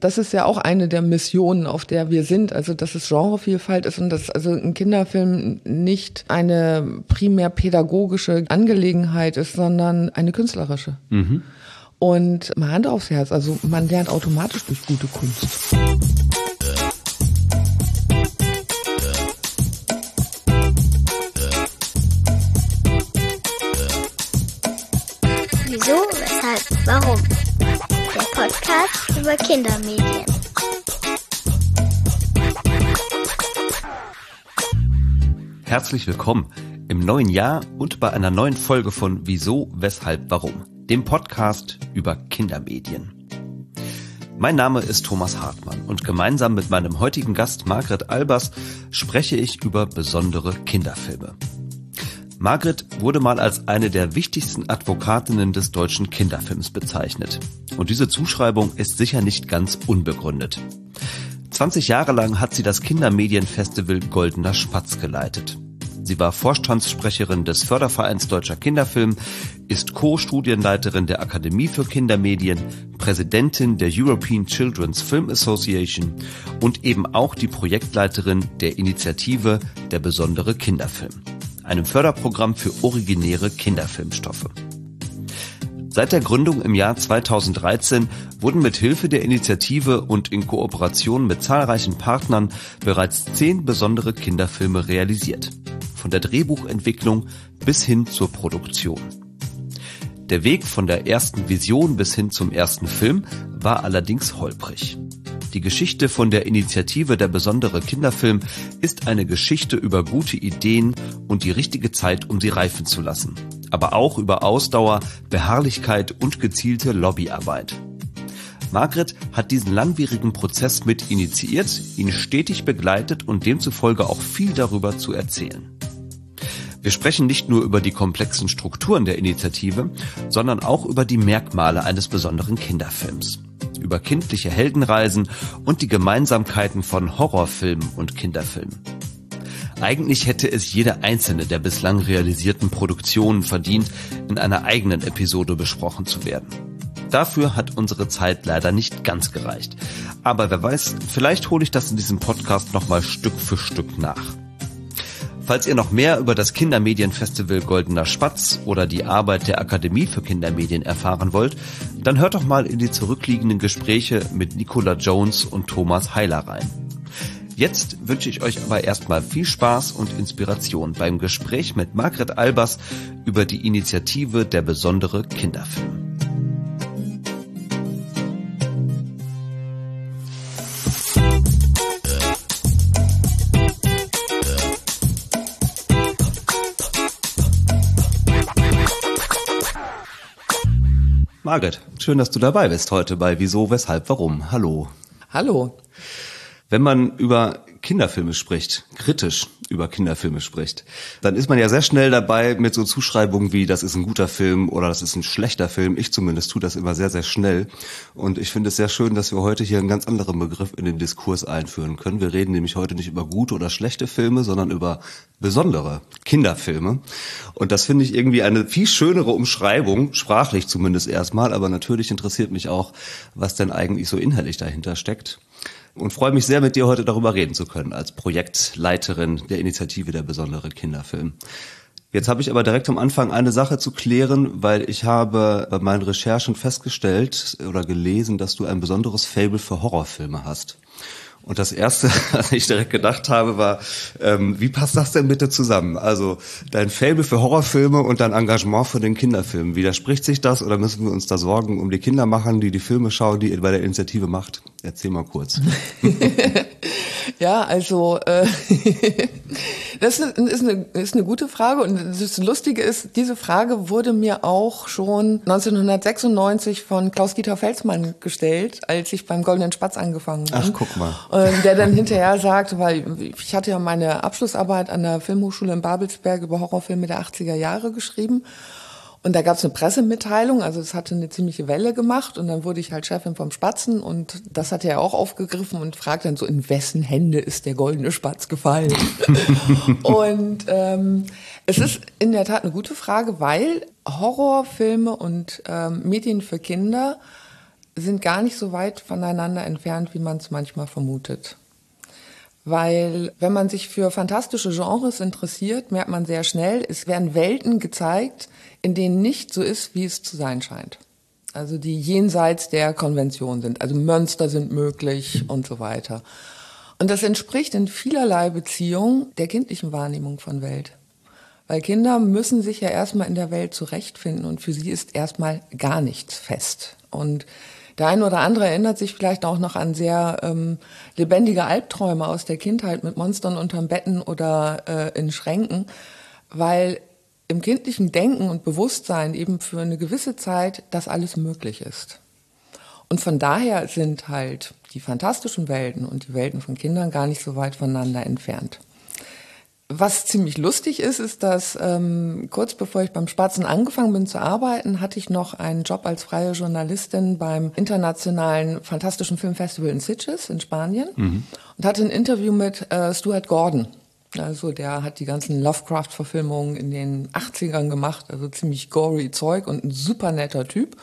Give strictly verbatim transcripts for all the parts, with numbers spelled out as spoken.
das ist ja auch eine der Missionen, auf der wir sind, also dass es Genrevielfalt ist und dass also ein Kinderfilm nicht eine primär pädagogische Angelegenheit ist, sondern eine künstlerische. Mhm. Und mal Hand aufs Herz, also man lernt automatisch durch gute Kunst. Wieso, weshalb, warum? Der Podcast über Kindermedien. Herzlich willkommen im neuen Jahr und bei einer neuen Folge von Wieso, weshalb, warum? Dem Podcast über Kindermedien. Mein Name ist Thomas Hartmann und gemeinsam mit meinem heutigen Gast Margret Albers spreche ich über besondere Kinderfilme. Margret wurde mal als eine der wichtigsten Advokatinnen des deutschen Kinderfilms bezeichnet. Und diese Zuschreibung ist sicher nicht ganz unbegründet. zwanzig Jahre lang hat sie das Kindermedienfestival Goldener Spatz geleitet. Sie war Vorstandssprecherin des Fördervereins Deutscher Kinderfilm, ist Co-Studienleiterin der Akademie für Kindermedien, Präsidentin der European Children's Film Association und eben auch die Projektleiterin der Initiative Der besondere Kinderfilm, einem Förderprogramm für originäre Kinderfilmstoffe. Seit der Gründung im Jahr zweitausenddreizehn wurden mit Hilfe der Initiative und in Kooperation mit zahlreichen Partnern bereits zehn besondere Kinderfilme realisiert. Von der Drehbuchentwicklung bis hin zur Produktion. Der Weg von der ersten Vision bis hin zum ersten Film war allerdings holprig. Die Geschichte von der Initiative Der besondere Kinderfilm ist eine Geschichte über gute Ideen und die richtige Zeit, um sie reifen zu lassen. Aber auch über Ausdauer, Beharrlichkeit und gezielte Lobbyarbeit. Margret hat diesen langwierigen Prozess mit initiiert, ihn stetig begleitet und demzufolge auch viel darüber zu erzählen. Wir sprechen nicht nur über die komplexen Strukturen der Initiative, sondern auch über die Merkmale eines besonderen Kinderfilms. Über kindliche Heldenreisen und die Gemeinsamkeiten von Horrorfilmen und Kinderfilmen. Eigentlich hätte es jede einzelne der bislang realisierten Produktionen verdient, in einer eigenen Episode besprochen zu werden. Dafür hat unsere Zeit leider nicht ganz gereicht. Aber wer weiß, vielleicht hole ich das in diesem Podcast nochmal Stück für Stück nach. Falls ihr noch mehr über das Kindermedienfestival Goldener Spatz oder die Arbeit der Akademie für Kindermedien erfahren wollt, dann hört doch mal in die zurückliegenden Gespräche mit Nicola Jones und Thomas Heiler rein. Jetzt wünsche ich euch aber erstmal viel Spaß und Inspiration beim Gespräch mit Margret Albers über die Initiative Der besondere Kinderfilm. Margret, schön, dass du dabei bist heute bei Wieso, Weshalb, Warum. Hallo. Hallo. Wenn man über Kinderfilme spricht, kritisch über Kinderfilme spricht, dann ist man ja sehr schnell dabei mit so Zuschreibungen wie, das ist ein guter Film oder das ist ein schlechter Film. Ich zumindest tue das immer sehr, sehr schnell. Und ich finde es sehr schön, dass wir heute hier einen ganz anderen Begriff in den Diskurs einführen können. Wir reden nämlich heute nicht über gute oder schlechte Filme, sondern über besondere Kinderfilme. Und das finde ich irgendwie eine viel schönere Umschreibung, sprachlich zumindest erstmal. Aber natürlich interessiert mich auch, was denn eigentlich so inhaltlich dahinter steckt. Und freue mich sehr, mit dir heute darüber reden zu können, als Projektleiterin der Initiative Der besondere Kinderfilm. Jetzt habe ich aber direkt am Anfang eine Sache zu klären, weil ich habe bei meinen Recherchen festgestellt oder gelesen, dass du ein besonderes Faible für Horrorfilme hast. Und das Erste, was ich direkt gedacht habe, war, ähm, wie passt das denn bitte zusammen? Also dein Faible für Horrorfilme und dein Engagement für den Kinderfilm. Widerspricht sich das oder müssen wir uns da Sorgen um die Kinder machen, die die Filme schauen, die ihr bei der Initiative macht? Erzähl mal kurz. Ja, also äh, das ist eine, ist eine gute Frage und das Lustige ist, diese Frage wurde mir auch schon neunzehnhundertsechsundneunzig von Klaus-Dieter Felsmann gestellt, als ich beim Goldenen Spatz angefangen bin. Ach, guck mal. Der dann hinterher sagte, weil ich hatte ja meine Abschlussarbeit an der Filmhochschule in Babelsberg über Horrorfilme der achtziger Jahre geschrieben. Und da gab es eine Pressemitteilung, also es hatte eine ziemliche Welle gemacht und dann wurde ich halt Chefin vom Spatzen und das hat er auch aufgegriffen und fragt dann so, in wessen Hände ist der Goldene Spatz gefallen? Und ähm, es ist in der Tat eine gute Frage, weil Horrorfilme und ähm, Medien für Kinder sind gar nicht so weit voneinander entfernt, wie man es manchmal vermutet. Weil wenn man sich für fantastische Genres interessiert, merkt man sehr schnell, es werden Welten gezeigt, in denen nicht so ist, wie es zu sein scheint. Also die jenseits der Konvention sind. Also Monster sind möglich und so weiter. Und das entspricht in vielerlei Beziehungen der kindlichen Wahrnehmung von Welt. Weil Kinder müssen sich ja erstmal in der Welt zurechtfinden und für sie ist erstmal gar nichts fest. Und der eine oder andere erinnert sich vielleicht auch noch an sehr ähm, lebendige Albträume aus der Kindheit mit Monstern unterm Betten oder äh, in Schränken, weil im kindlichen Denken und Bewusstsein eben für eine gewisse Zeit das alles möglich ist. Und von daher sind halt die fantastischen Welten und die Welten von Kindern gar nicht so weit voneinander entfernt. Was ziemlich lustig ist, ist, dass ähm, kurz bevor ich beim Spatzen angefangen bin zu arbeiten, hatte ich noch einen Job als freie Journalistin beim internationalen Fantastischen Filmfestival in Sitges in Spanien mhm. und hatte ein Interview mit äh, Stuart Gordon. Also der hat die ganzen Lovecraft-Verfilmungen in den achtzigern gemacht, also ziemlich gory Zeug und ein super netter Typ.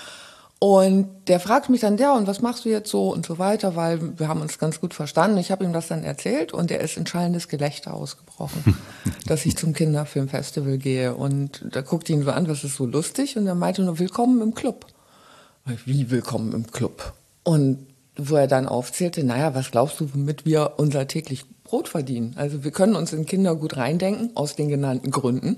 Und der fragt mich dann, ja, und was machst du jetzt so und so weiter, weil wir haben uns ganz gut verstanden. Ich habe ihm das dann erzählt und er ist in schallendes Gelächter ausgebrochen, dass ich zum Kinderfilmfestival gehe. Und da guckte ihn so an, was ist so lustig? Und er meinte nur, willkommen im Club. Wie willkommen im Club? Und wo er dann aufzählte, naja, was glaubst du, womit wir unser täglich Brot verdienen? Also wir können uns in Kinder gut reindenken, aus den genannten Gründen.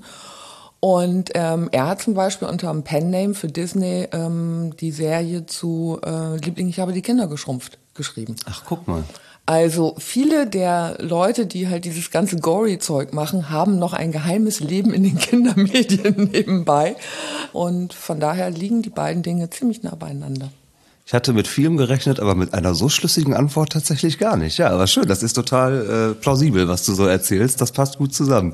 Und ähm, er hat zum Beispiel unter einem Pen-Name für Disney ähm, die Serie zu äh, Liebling, ich habe die Kinder geschrumpft geschrieben. Ach, guck mal. Also viele der Leute, die halt dieses ganze Gory-Zeug machen, haben noch ein geheimes Leben in den Kindermedien nebenbei. Und von daher liegen die beiden Dinge ziemlich nah beieinander. Ich hatte mit vielem gerechnet, aber mit einer so schlüssigen Antwort tatsächlich gar nicht. Ja, aber schön, das ist total äh, plausibel, was du so erzählst. Das passt gut zusammen.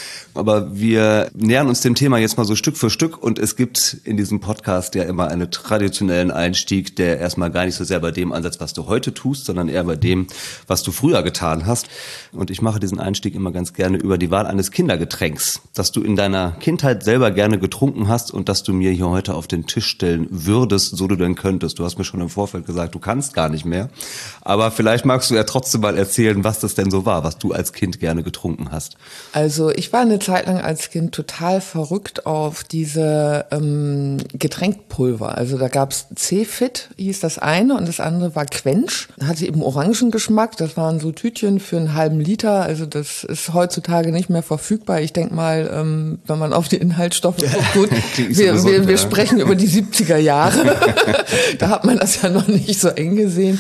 Aber wir nähern uns dem Thema jetzt mal so Stück für Stück und es gibt in diesem Podcast ja immer einen traditionellen Einstieg, der erstmal gar nicht so sehr bei dem ansetzt, was du heute tust, sondern eher bei dem, was du früher getan hast. Und ich mache diesen Einstieg immer ganz gerne über die Wahl eines Kindergetränks, das du in deiner Kindheit selber gerne getrunken hast und das du mir hier heute auf den Tisch stellen würdest, so du denn könntest. Du hast mir schon im Vorfeld gesagt, du kannst gar nicht mehr. Aber vielleicht magst du ja trotzdem mal erzählen, was das denn so war, was du als Kind gerne getrunken hast. Also ich war eine Zeit lang als Kind total verrückt auf diese ähm, Getränkpulver. Also da gab's C-Fit, hieß das eine, und das andere war Quench. Hatte eben Orangengeschmack. Das waren so Tütchen für einen halben Liter. Also das ist heutzutage nicht mehr verfügbar. Ich denke mal, ähm, wenn man auf die Inhaltsstoffe guckt, gut, wir, gesund, wir, wir ja. sprechen über die siebziger Jahre. Da hat man das ja noch nicht so eng gesehen.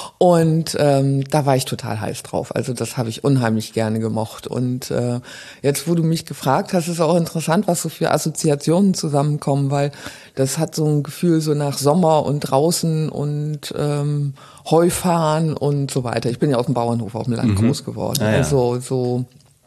Und ähm, da war ich total heiß drauf. Also das habe ich unheimlich gerne gemocht. Und äh, jetzt, wo du mich gefragt hast, ist auch interessant, was so für Assoziationen zusammenkommen, weil das hat so ein Gefühl so nach Sommer und draußen und ähm, Heufahren und so weiter. Ich bin ja auf dem Bauernhof auf dem Land mhm. groß geworden. Ah, ja. Also so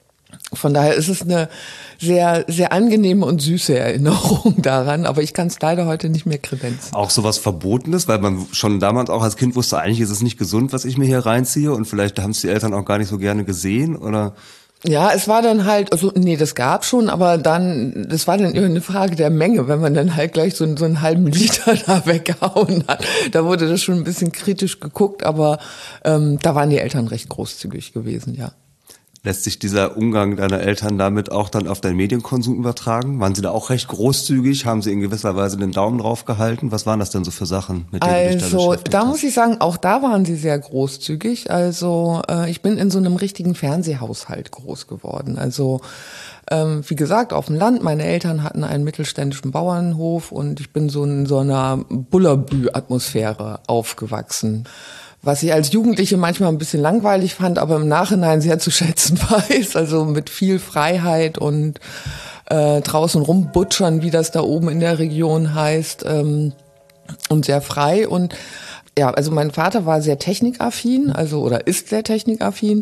von daher ist es eine sehr, sehr angenehme und süße Erinnerung daran, aber ich kann es leider heute nicht mehr kredenzen. Auch sowas Verbotenes, weil man schon damals auch als Kind wusste, eigentlich ist es nicht gesund, was ich mir hier reinziehe und vielleicht haben es die Eltern auch gar nicht so gerne gesehen, oder? Ja, es war dann halt, also nee, das gab schon, aber dann, das war dann eine Frage der Menge, wenn man dann halt gleich so, so einen halben Liter da weggehauen hat. Da wurde das schon ein bisschen kritisch geguckt, aber ähm, da waren die Eltern recht großzügig gewesen, ja. Lässt sich dieser Umgang deiner Eltern damit auch dann auf deinen Medienkonsum übertragen? Waren sie da auch recht großzügig? Haben sie in gewisser Weise den Daumen drauf gehalten? Was waren das denn so für Sachen, mit denen du dich da beschäftigt hast? Also da muss ich sagen, auch da waren sie sehr großzügig. Also äh, ich bin in so einem richtigen Fernsehhaushalt groß geworden. Also ähm, wie gesagt, auf dem Land. Meine Eltern hatten einen mittelständischen Bauernhof und ich bin so in so einer Bullabü-Atmosphäre aufgewachsen. Was ich als Jugendliche manchmal ein bisschen langweilig fand, aber im Nachhinein sehr zu schätzen weiß. Also mit viel Freiheit und äh, draußen rumbutschern, wie das da oben in der Region heißt, ähm, und sehr frei. Und ja, also mein Vater war sehr technikaffin, also oder ist sehr technikaffin.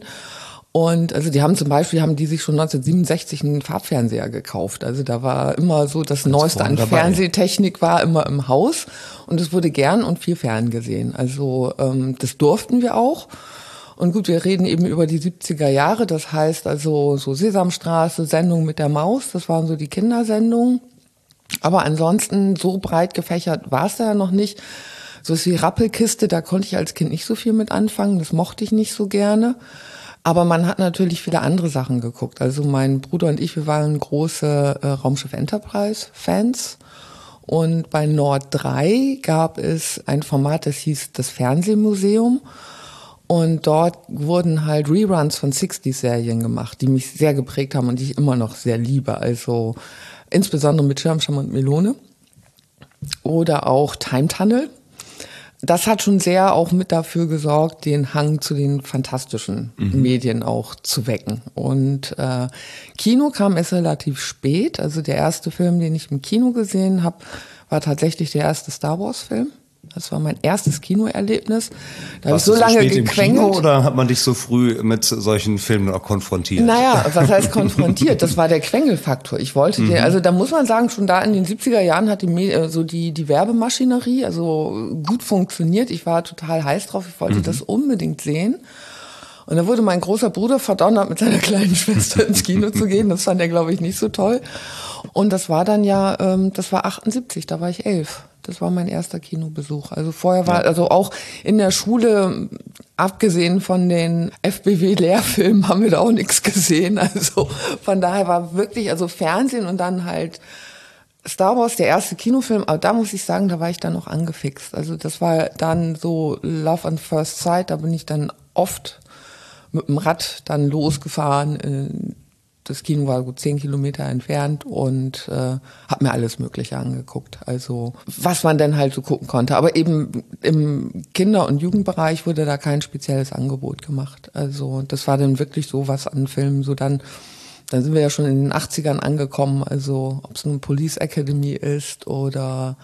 Und also die haben zum Beispiel, haben die sich schon neunzehnhundertsiebenundsechzig einen Farbfernseher gekauft. Also da war immer so, das Neueste an Fernsehtechnik war immer im Haus und es wurde gern und viel ferngesehen. Also ähm, das durften wir auch. Und gut, wir reden eben über die siebziger Jahre, das heißt also so Sesamstraße, Sendung mit der Maus, das waren so die Kindersendungen. Aber ansonsten so breit gefächert war es da ja noch nicht. So was wie Rappelkiste, da konnte ich als Kind nicht so viel mit anfangen, das mochte ich nicht so gerne. Aber man hat natürlich viele andere Sachen geguckt. Also mein Bruder und ich, wir waren große äh, Raumschiff Enterprise-Fans. Und bei Nord drei gab es ein Format, das hieß das Fernsehmuseum. Und dort wurden halt Reruns von sechziger-Serien gemacht, die mich sehr geprägt haben und die ich immer noch sehr liebe. Also insbesondere mit Schirmscham und Melone. Oder auch Time Tunnel. Das hat schon sehr auch mit dafür gesorgt, den Hang zu den fantastischen mhm. Medien auch zu wecken. Und äh, Kino kam erst relativ spät. Also der erste Film, den ich im Kino gesehen habe, war tatsächlich der erste Star Wars Film. Das war mein erstes Kinoerlebnis. Da habe ich so lange gequengelt. Im Kino oder hat man dich so früh mit solchen Filmen auch konfrontiert? Naja, was heißt konfrontiert? Das war der Quengelfaktor. Ich wollte, mhm. den, also da muss man sagen, schon da in den siebziger Jahren hat die so die die Werbemaschinerie also gut funktioniert. Ich war total heiß drauf. Ich wollte mhm. das unbedingt sehen. Und dann wurde mein großer Bruder verdonnert, mit seiner kleinen Schwester ins Kino zu gehen. Das fand er, glaube ich, nicht so toll. Und das war dann ja, ähm, das war achtundsiebzig, da war ich elf. Das war mein erster Kinobesuch. Also vorher war, also auch in der Schule, abgesehen von den F B W-Lehrfilmen, haben wir da auch nichts gesehen. Also von daher war wirklich, also Fernsehen und dann halt Star Wars, der erste Kinofilm. Aber da muss ich sagen, da war ich dann noch angefixt. Also das war dann so Love at First Sight. Da bin ich dann oft mit dem Rad dann losgefahren. Das Kino war gut zehn Kilometer entfernt und äh, habe mir alles Mögliche angeguckt. Also was man denn halt so gucken konnte. Aber eben im Kinder- und Jugendbereich wurde da kein spezielles Angebot gemacht. Also das war dann wirklich so was an Filmen. So dann, dann sind wir ja schon in den achtzigern angekommen. Also ob es nun Police Academy ist oder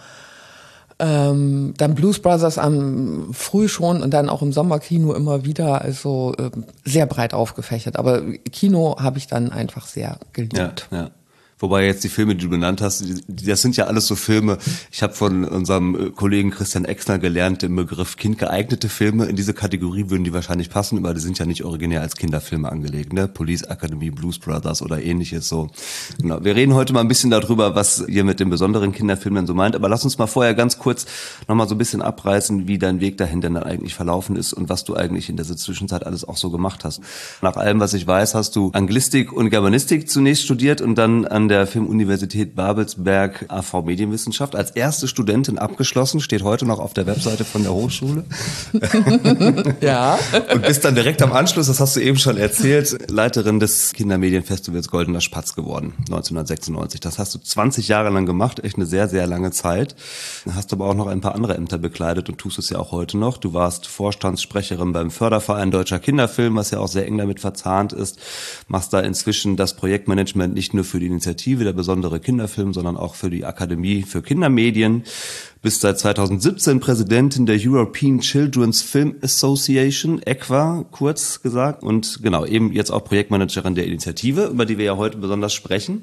Ähm, dann Blues Brothers am früh schon und dann auch im Sommerkino immer wieder, also äh, sehr breit aufgefächert. Aber Kino habe ich dann einfach sehr geliebt. Ja, ja. Wobei jetzt die Filme, die du benannt hast, das sind ja alles so Filme. Ich habe von unserem Kollegen Christian Exner gelernt, den Begriff kindgeeignete Filme. In diese Kategorie würden die wahrscheinlich passen, aber die sind ja nicht originär als Kinderfilme angelegt, ne? Police Academy, Blues Brothers oder ähnliches so. Genau. Wir reden heute mal ein bisschen darüber, was ihr mit den besonderen Kinderfilmen so meint. Aber lass uns mal vorher ganz kurz nochmal so ein bisschen abreißen, wie dein Weg dahin denn dann eigentlich verlaufen ist und was du eigentlich in der Zwischenzeit alles auch so gemacht hast. Nach allem, was ich weiß, hast du Anglistik und Germanistik zunächst studiert und dann an der Filmuniversität Babelsberg A V Medienwissenschaft als erste Studentin abgeschlossen, steht heute noch auf der Webseite von der Hochschule. Ja. Und bist dann direkt am Anschluss, das hast du eben schon erzählt, Leiterin des Kindermedienfestivals Goldener Spatz geworden, neunzehnhundertsechsundneunzig. Das hast du zwanzig Jahre lang gemacht, echt eine sehr, sehr lange Zeit. Hast aber auch noch ein paar andere Ämter bekleidet und tust es ja auch heute noch. Du warst Vorstandssprecherin beim Förderverein Deutscher Kinderfilm, was ja auch sehr eng damit verzahnt ist. Machst da inzwischen das Projektmanagement nicht nur für die Initiative der besondere Kinderfilm, sondern auch für die Akademie für Kindermedien. Bist seit zweitausendsiebzehn Präsidentin der European Children's Film Association, E Q A kurz gesagt, und genau, eben jetzt auch Projektmanagerin der Initiative, über die wir ja heute besonders sprechen.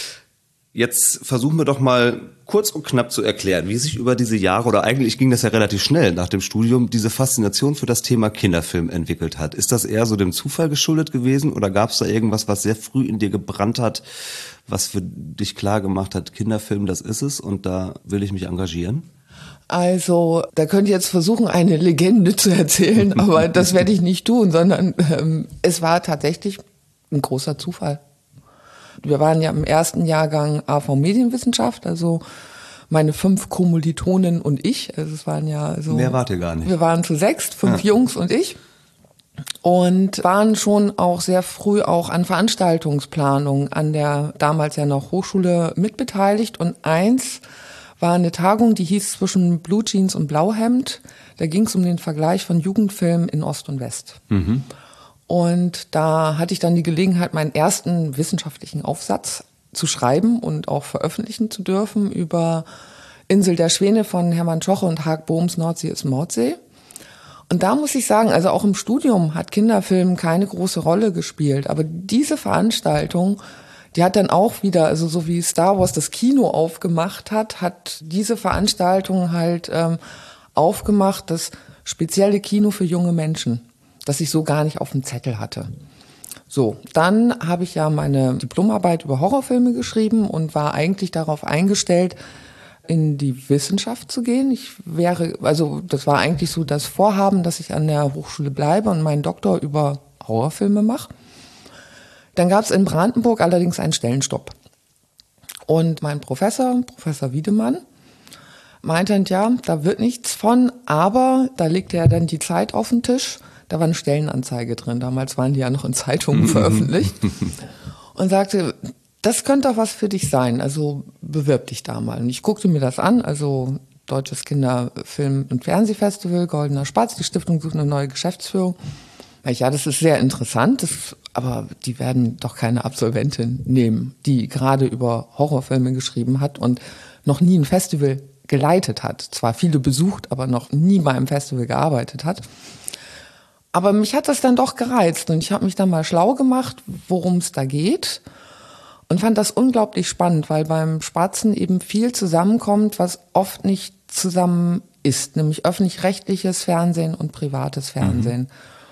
Jetzt versuchen wir doch mal kurz und knapp zu erklären, wie sich über diese Jahre, oder eigentlich ging das ja relativ schnell nach dem Studium, diese Faszination für das Thema Kinderfilm entwickelt hat. Ist das eher so dem Zufall geschuldet gewesen oder gab es da irgendwas, was sehr früh in dir gebrannt hat, was für dich klar gemacht hat, Kinderfilm, das ist es und da will ich mich engagieren? Also, da könnte ich jetzt versuchen, eine Legende zu erzählen, aber das werde ich nicht tun, sondern ähm, es war tatsächlich ein großer Zufall. Wir waren ja im ersten Jahrgang A V Medienwissenschaft, also meine fünf Kommilitonen und ich. Also es waren ja so. Mehr wart ihr gar nicht. Wir waren zu sechst, fünf ja. Jungs und ich. Und waren schon auch sehr früh auch an Veranstaltungsplanung an der damals ja noch Hochschule mitbeteiligt. Und eins war eine Tagung, die hieß zwischen Blue Jeans und Blauhemd. Da ging es um den Vergleich von Jugendfilmen in Ost und West. Mhm. Und da hatte ich dann die Gelegenheit, meinen ersten wissenschaftlichen Aufsatz zu schreiben und auch veröffentlichen zu dürfen über Insel der Schwäne von Hermann Schoche und Haag Bohms Nordsee ist Mordsee. Und da muss ich sagen, also auch im Studium hat Kinderfilm keine große Rolle gespielt. Aber diese Veranstaltung, die hat dann auch wieder, also so wie Star Wars das Kino aufgemacht hat, hat diese Veranstaltung halt ähm, aufgemacht, das spezielle Kino für junge Menschen, das ich so gar nicht auf dem Zettel hatte. So, dann habe ich ja meine Diplomarbeit über Horrorfilme geschrieben und war eigentlich darauf eingestellt, in die Wissenschaft zu gehen. Ich wäre, also das war eigentlich so das Vorhaben, dass ich an der Hochschule bleibe und meinen Doktor über Horrorfilme mache. Dann gab es in Brandenburg allerdings einen Stellenstopp. Und mein Professor, Professor Wiedemann, meinte, ja, da wird nichts von, aber da legte er dann die Zeit auf den Tisch. Da war eine Stellenanzeige drin. Damals waren die ja noch in Zeitungen veröffentlicht. Und sagte, das könnte doch was für dich sein, also bewirb dich da mal. Und ich guckte mir das an, also Deutsches Kinderfilm- und Fernsehfestival, Goldener Spatz, die Stiftung sucht eine neue Geschäftsführung. Ja, das ist sehr interessant, das, aber die werden doch keine Absolventin nehmen, die gerade über Horrorfilme geschrieben hat und noch nie ein Festival geleitet hat. Zwar viele besucht, aber noch nie bei einem Festival gearbeitet hat. Aber mich hat das dann doch gereizt und ich habe mich dann mal schlau gemacht, worum es da geht. Und fand das unglaublich spannend, weil beim Spatzen eben viel zusammenkommt, was oft nicht zusammen ist, nämlich öffentlich-rechtliches Fernsehen und privates Fernsehen. Mhm.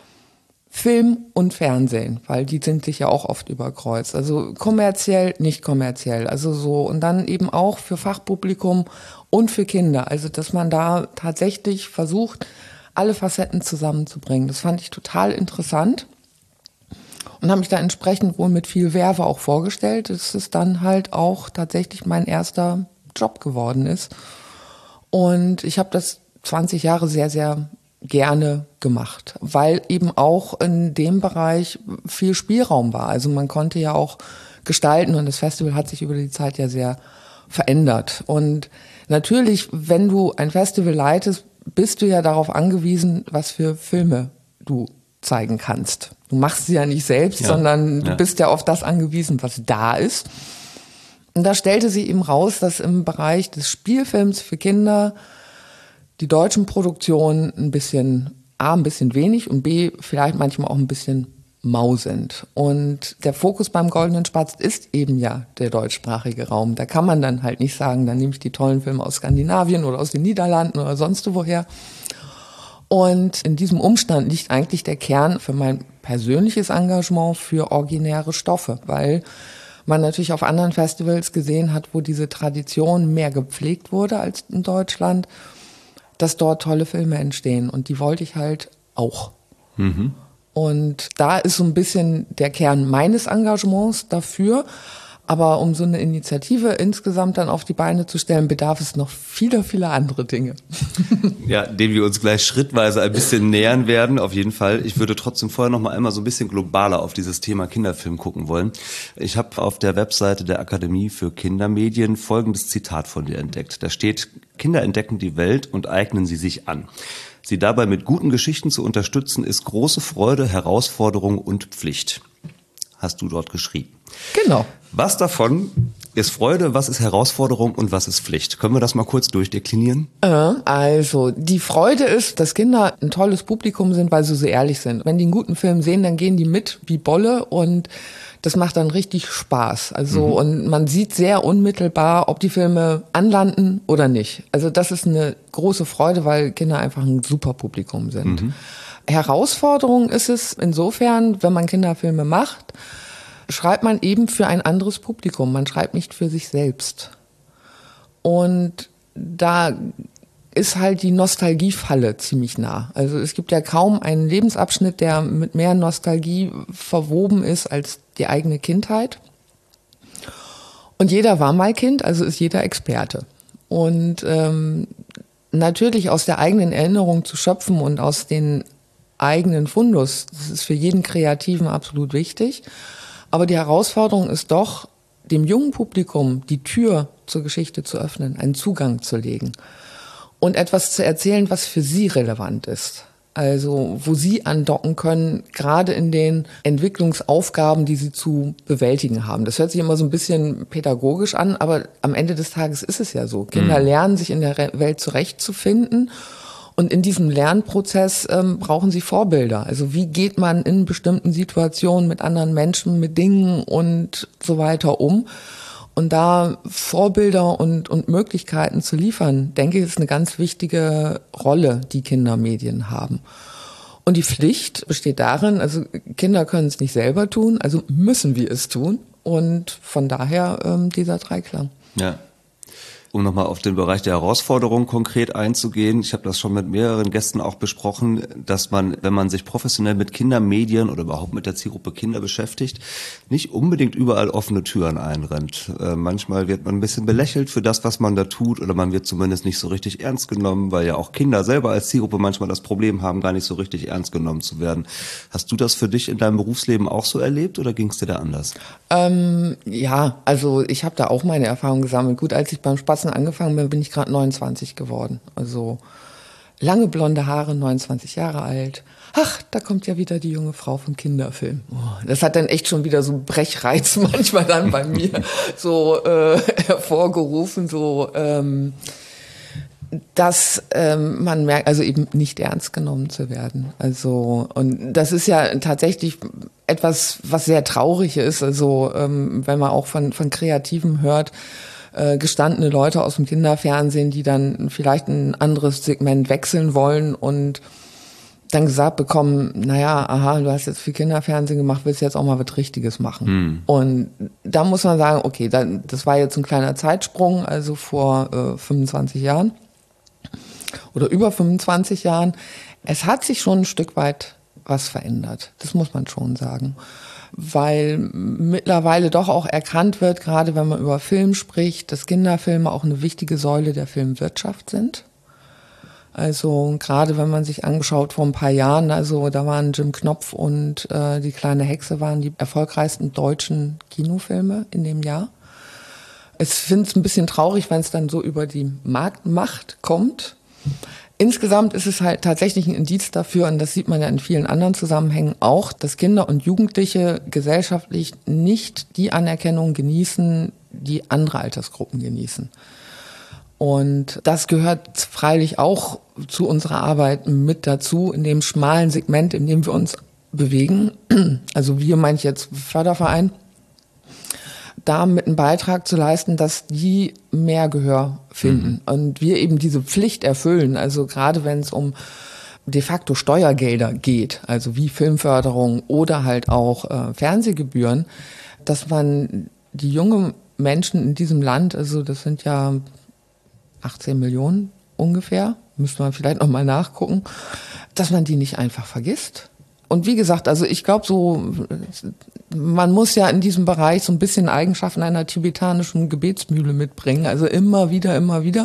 Film und Fernsehen, weil die sind sich ja auch oft überkreuzt. Also kommerziell, nicht kommerziell. Also so, und dann eben auch für Fachpublikum und für Kinder. Also dass man da tatsächlich versucht, alle Facetten zusammenzubringen. Das fand ich total interessant. Und habe mich da entsprechend wohl mit viel Werbe auch vorgestellt, dass es dann halt auch tatsächlich mein erster Job geworden ist. Und ich habe das zwanzig Jahre sehr, sehr gerne gemacht, weil eben auch in dem Bereich viel Spielraum war. Also man konnte ja auch gestalten und das Festival hat sich über die Zeit ja sehr verändert. Und natürlich, wenn du ein Festival leitest, bist du ja darauf angewiesen, was für Filme du zeigen kannst. Du machst sie ja nicht selbst, ja, sondern du ja. bist ja auf das angewiesen, was da ist. Und da stellte sie eben raus, dass im Bereich des Spielfilms für Kinder die deutschen Produktionen ein bisschen, A, ein bisschen wenig und B, vielleicht manchmal auch ein bisschen mau sind. Und der Fokus beim Goldenen Spatz ist eben ja der deutschsprachige Raum. Da kann man dann halt nicht sagen, dann nehme ich die tollen Filme aus Skandinavien oder aus den Niederlanden oder sonst woher. Und in diesem Umstand liegt eigentlich der Kern für mein persönliches Engagement für originäre Stoffe, weil man natürlich auf anderen Festivals gesehen hat, wo diese Tradition mehr gepflegt wurde als in Deutschland, dass dort tolle Filme entstehen. Und die wollte ich halt auch. Mhm. Und da ist so ein bisschen der Kern meines Engagements dafür. Aber um so eine Initiative insgesamt dann auf die Beine zu stellen, bedarf es noch viele, viele andere Dinge. Ja, denen wir uns gleich schrittweise ein bisschen nähern werden, auf jeden Fall. Ich würde trotzdem vorher noch mal einmal so ein bisschen globaler auf dieses Thema Kinderfilm gucken wollen. Ich habe auf der Webseite der Akademie für Kindermedien folgendes Zitat von dir entdeckt. Da steht: Kinder entdecken die Welt und eignen sie sich an. Sie dabei mit guten Geschichten zu unterstützen, ist große Freude, Herausforderung und Pflicht. Hast du dort geschrieben. Genau. Was davon ist Freude, was ist Herausforderung und was ist Pflicht? Können wir das mal kurz durchdeklinieren? Also, die Freude ist, dass Kinder ein tolles Publikum sind, weil sie so ehrlich sind. Wenn die einen guten Film sehen, dann gehen die mit wie Bolle und das macht dann richtig Spaß. Also, mhm. und man sieht sehr unmittelbar, ob die Filme anlanden oder nicht. Also, das ist eine große Freude, weil Kinder einfach ein super Publikum sind. Mhm. Herausforderung ist es insofern, wenn man Kinderfilme macht, schreibt man eben für ein anderes Publikum. Man schreibt nicht für sich selbst. Und da ist halt die Nostalgiefalle ziemlich nah. Also es gibt ja kaum einen Lebensabschnitt, der mit mehr Nostalgie verwoben ist als die eigene Kindheit. Und jeder war mal Kind, also ist jeder Experte. Und ähm, natürlich aus der eigenen Erinnerung zu schöpfen und aus den eigenen Fundus, das ist für jeden Kreativen absolut wichtig. Aber die Herausforderung ist doch, dem jungen Publikum die Tür zur Geschichte zu öffnen, einen Zugang zu legen und etwas zu erzählen, was für sie relevant ist. Also wo sie andocken können, gerade in den Entwicklungsaufgaben, die sie zu bewältigen haben. Das hört sich immer so ein bisschen pädagogisch an, aber am Ende des Tages ist es ja so. Kinder mhm. lernen, sich in der Welt zurechtzufinden. Und in diesem Lernprozess ähm, brauchen sie Vorbilder. Also wie geht man in bestimmten Situationen mit anderen Menschen, mit Dingen und so weiter um? Und da Vorbilder und, und Möglichkeiten zu liefern, denke ich, ist eine ganz wichtige Rolle, die Kindermedien haben. Und die Pflicht besteht darin, also Kinder können es nicht selber tun, also müssen wir es tun. Und von daher ähm, dieser Dreiklang. Ja. Um nochmal auf den Bereich der Herausforderung konkret einzugehen, ich habe das schon mit mehreren Gästen auch besprochen, dass man, wenn man sich professionell mit Kindermedien oder überhaupt mit der Zielgruppe Kinder beschäftigt, nicht unbedingt überall offene Türen einrennt. Äh, manchmal wird man ein bisschen belächelt für das, was man da tut, oder man wird zumindest nicht so richtig ernst genommen, weil ja auch Kinder selber als Zielgruppe manchmal das Problem haben, gar nicht so richtig ernst genommen zu werden. Hast du das für dich in deinem Berufsleben auch so erlebt oder ging es dir da anders? Ähm, ja, also ich habe da auch meine Erfahrungen gesammelt. Gut, als ich beim Spatzen angefangen bin, bin ich gerade neunundzwanzig geworden. Also lange blonde Haare, neunundzwanzig Jahre alt. Ach, da kommt ja wieder die junge Frau vom Kinderfilm. Oh, das hat dann echt schon wieder so einen Brechreiz manchmal dann bei mir so äh, hervorgerufen, so ähm, dass ähm, man merkt, also eben nicht ernst genommen zu werden. Also, und das ist ja tatsächlich etwas, was sehr traurig ist. Also, ähm, wenn man auch von, von Kreativen hört, äh, gestandene Leute aus dem Kinderfernsehen, die dann vielleicht ein anderes Segment wechseln wollen und dann gesagt bekommen, naja, aha, du hast jetzt viel Kinderfernsehen gemacht, willst jetzt auch mal was Richtiges machen. Hm. Und da muss man sagen, okay, dann, das war jetzt ein kleiner Zeitsprung, also vor äh, fünfundzwanzig Jahren. Oder über fünfundzwanzig Jahren. Es hat sich schon ein Stück weit was verändert. Das muss man schon sagen. Weil mittlerweile doch auch erkannt wird, gerade wenn man über Film spricht, dass Kinderfilme auch eine wichtige Säule der Filmwirtschaft sind. Also gerade wenn man sich angeschaut vor ein paar Jahren, also da waren Jim Knopf und äh, Die kleine Hexe waren die erfolgreichsten deutschen Kinofilme in dem Jahr. Ich finde es ein bisschen traurig, wenn es dann so über die Marktmacht kommt. Insgesamt ist es halt tatsächlich ein Indiz dafür, und das sieht man ja in vielen anderen Zusammenhängen auch, dass Kinder und Jugendliche gesellschaftlich nicht die Anerkennung genießen, die andere Altersgruppen genießen. Und das gehört freilich auch zu unserer Arbeit mit dazu, in dem schmalen Segment, in dem wir uns bewegen. Also wir, meine ich jetzt Förderverein, da mit einem Beitrag zu leisten, dass die mehr Gehör finden. Mhm. Und wir eben diese Pflicht erfüllen. Also gerade wenn es um de facto Steuergelder geht, also wie Filmförderung oder halt auch äh, Fernsehgebühren, dass man die jungen Menschen in diesem Land, also das sind ja achtzehn Millionen ungefähr, müsste man vielleicht nochmal nachgucken, dass man die nicht einfach vergisst. Und wie gesagt, also ich glaube so, man muss ja in diesem Bereich so ein bisschen Eigenschaften einer tibetanischen Gebetsmühle mitbringen, also immer wieder, immer wieder.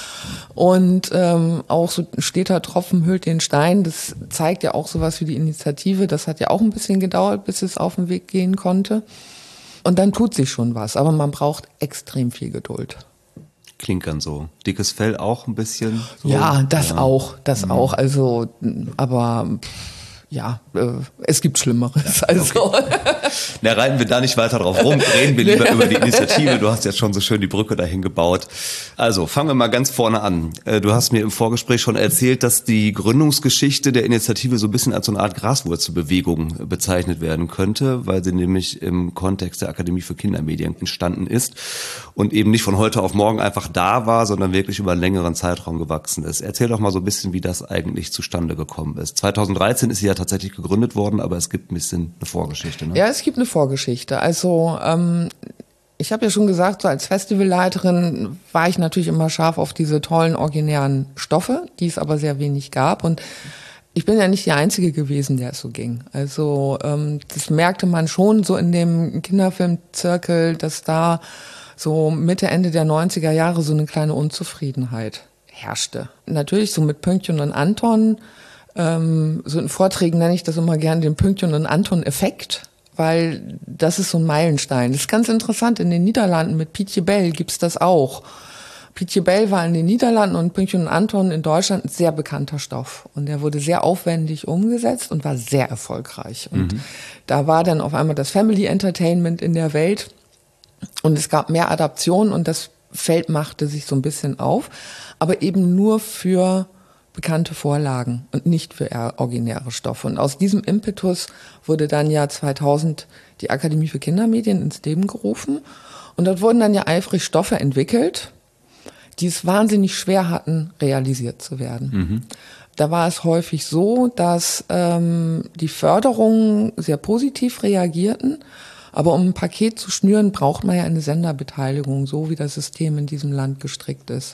Und ähm, auch so ein steter Tropfen hüllt den Stein, das zeigt ja auch sowas wie die Initiative, das hat ja auch ein bisschen gedauert, bis es auf den Weg gehen konnte. Und dann tut sich schon was, aber man braucht extrem viel Geduld. Klinkern so. Dickes Fell auch ein bisschen? So. Ja, das ja. auch, das mhm. auch, also, aber... Ja, äh, es gibt Schlimmeres. Also. Okay. Na, reiten wir da nicht weiter drauf rum, reden wir lieber über die Initiative. Du hast jetzt schon so schön die Brücke dahin gebaut. Also, fangen wir mal ganz vorne an. Du hast mir im Vorgespräch schon erzählt, dass die Gründungsgeschichte der Initiative so ein bisschen als so eine Art Graswurzelbewegung bezeichnet werden könnte, weil sie nämlich im Kontext der Akademie für Kindermedien entstanden ist und eben nicht von heute auf morgen einfach da war, sondern wirklich über einen längeren Zeitraum gewachsen ist. Erzähl doch mal so ein bisschen, wie das eigentlich zustande gekommen ist. zweitausenddreizehn ist sie ja tatsächlich gegründet worden, aber es gibt ein bisschen eine Vorgeschichte. Ne? Ja, es gibt eine Vorgeschichte. Also ähm, ich habe ja schon gesagt, so als Festivalleiterin war ich natürlich immer scharf auf diese tollen, originären Stoffe, die es aber sehr wenig gab. Und ich bin ja nicht die Einzige gewesen, der es so ging. Also ähm, das merkte man schon so in dem Kinderfilmzirkel, dass da so Mitte, Ende der neunziger Jahre so eine kleine Unzufriedenheit herrschte. Natürlich so mit Pünktchen und Anton. Ähm, so in Vorträgen nenne ich das immer gerne den Pünktchen und Anton-Effekt, weil das ist so ein Meilenstein. Das ist ganz interessant, in den Niederlanden mit Pietje Bell gibt's das auch. Pietje Bell war in den Niederlanden und Pünktchen und Anton in Deutschland ein sehr bekannter Stoff. Und der wurde sehr aufwendig umgesetzt und war sehr erfolgreich. Und mhm. da war dann auf einmal das Family Entertainment in der Welt und es gab mehr Adaptionen und das Feld machte sich so ein bisschen auf, aber eben nur für bekannte Vorlagen und nicht für originäre Stoffe. Und aus diesem Impetus wurde dann ja zweitausend die Akademie für Kindermedien ins Leben gerufen. Und dort wurden dann ja eifrig Stoffe entwickelt, die es wahnsinnig schwer hatten, realisiert zu werden. Mhm. Da war es häufig so, dass ähm, die Förderungen sehr positiv reagierten Aber um ein Paket zu schnüren, braucht man ja eine Senderbeteiligung, so wie das System in diesem Land gestrickt ist.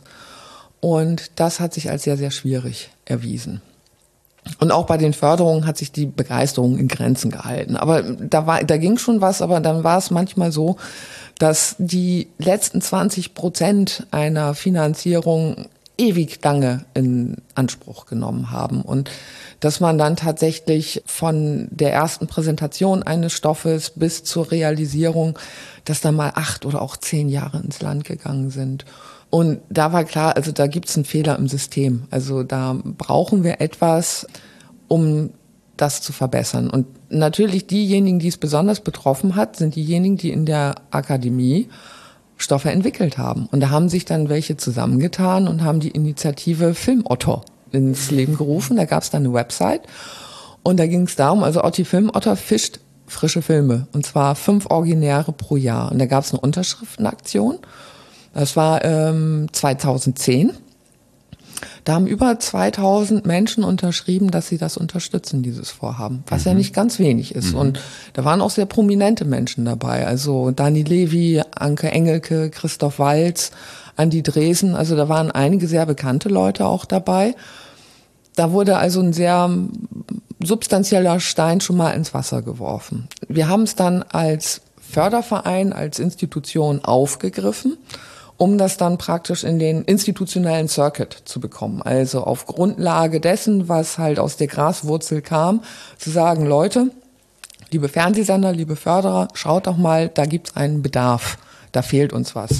Und das hat sich als sehr, sehr schwierig erwiesen. Und auch bei den Förderungen hat sich die Begeisterung in Grenzen gehalten. Aber da war, da ging schon was, aber dann war es manchmal so, dass die letzten zwanzig Prozent einer Finanzierung ewig lange in Anspruch genommen haben. Und dass man dann tatsächlich von der ersten Präsentation eines Stoffes bis zur Realisierung, dass da mal acht oder auch zehn Jahre ins Land gegangen sind. Und da war klar, also da gibt es einen Fehler im System. Also da brauchen wir etwas, um das zu verbessern. Und natürlich diejenigen, die es besonders betroffen hat, sind diejenigen, die in der Akademie Stoffe entwickelt haben. Und da haben sich dann welche zusammengetan und haben die Initiative Filmotter ins Leben gerufen. Da gab es dann eine Website und da ging es darum, also Otti Filmotter fischt frische Filme und zwar fünf Originäre pro Jahr. Und da gab es eine Unterschriftenaktion. Das war ähm, zweitausendzehn. Da haben über zweitausend Menschen unterschrieben, dass sie das unterstützen, dieses Vorhaben, was mhm. ja nicht ganz wenig ist. Mhm. Und da waren auch sehr prominente Menschen dabei, also Dani Levy, Anke Engelke, Christoph Waltz, Andi Dresen, also da waren einige sehr bekannte Leute auch dabei. Da wurde also ein sehr substanzieller Stein schon mal ins Wasser geworfen. Wir haben es dann als Förderverein, als Institution aufgegriffen, um das dann praktisch in den institutionellen Circuit zu bekommen. Also auf Grundlage dessen, was halt aus der Graswurzel kam, zu sagen, Leute, liebe Fernsehsender, liebe Förderer, schaut doch mal, da gibt's einen Bedarf, da fehlt uns was.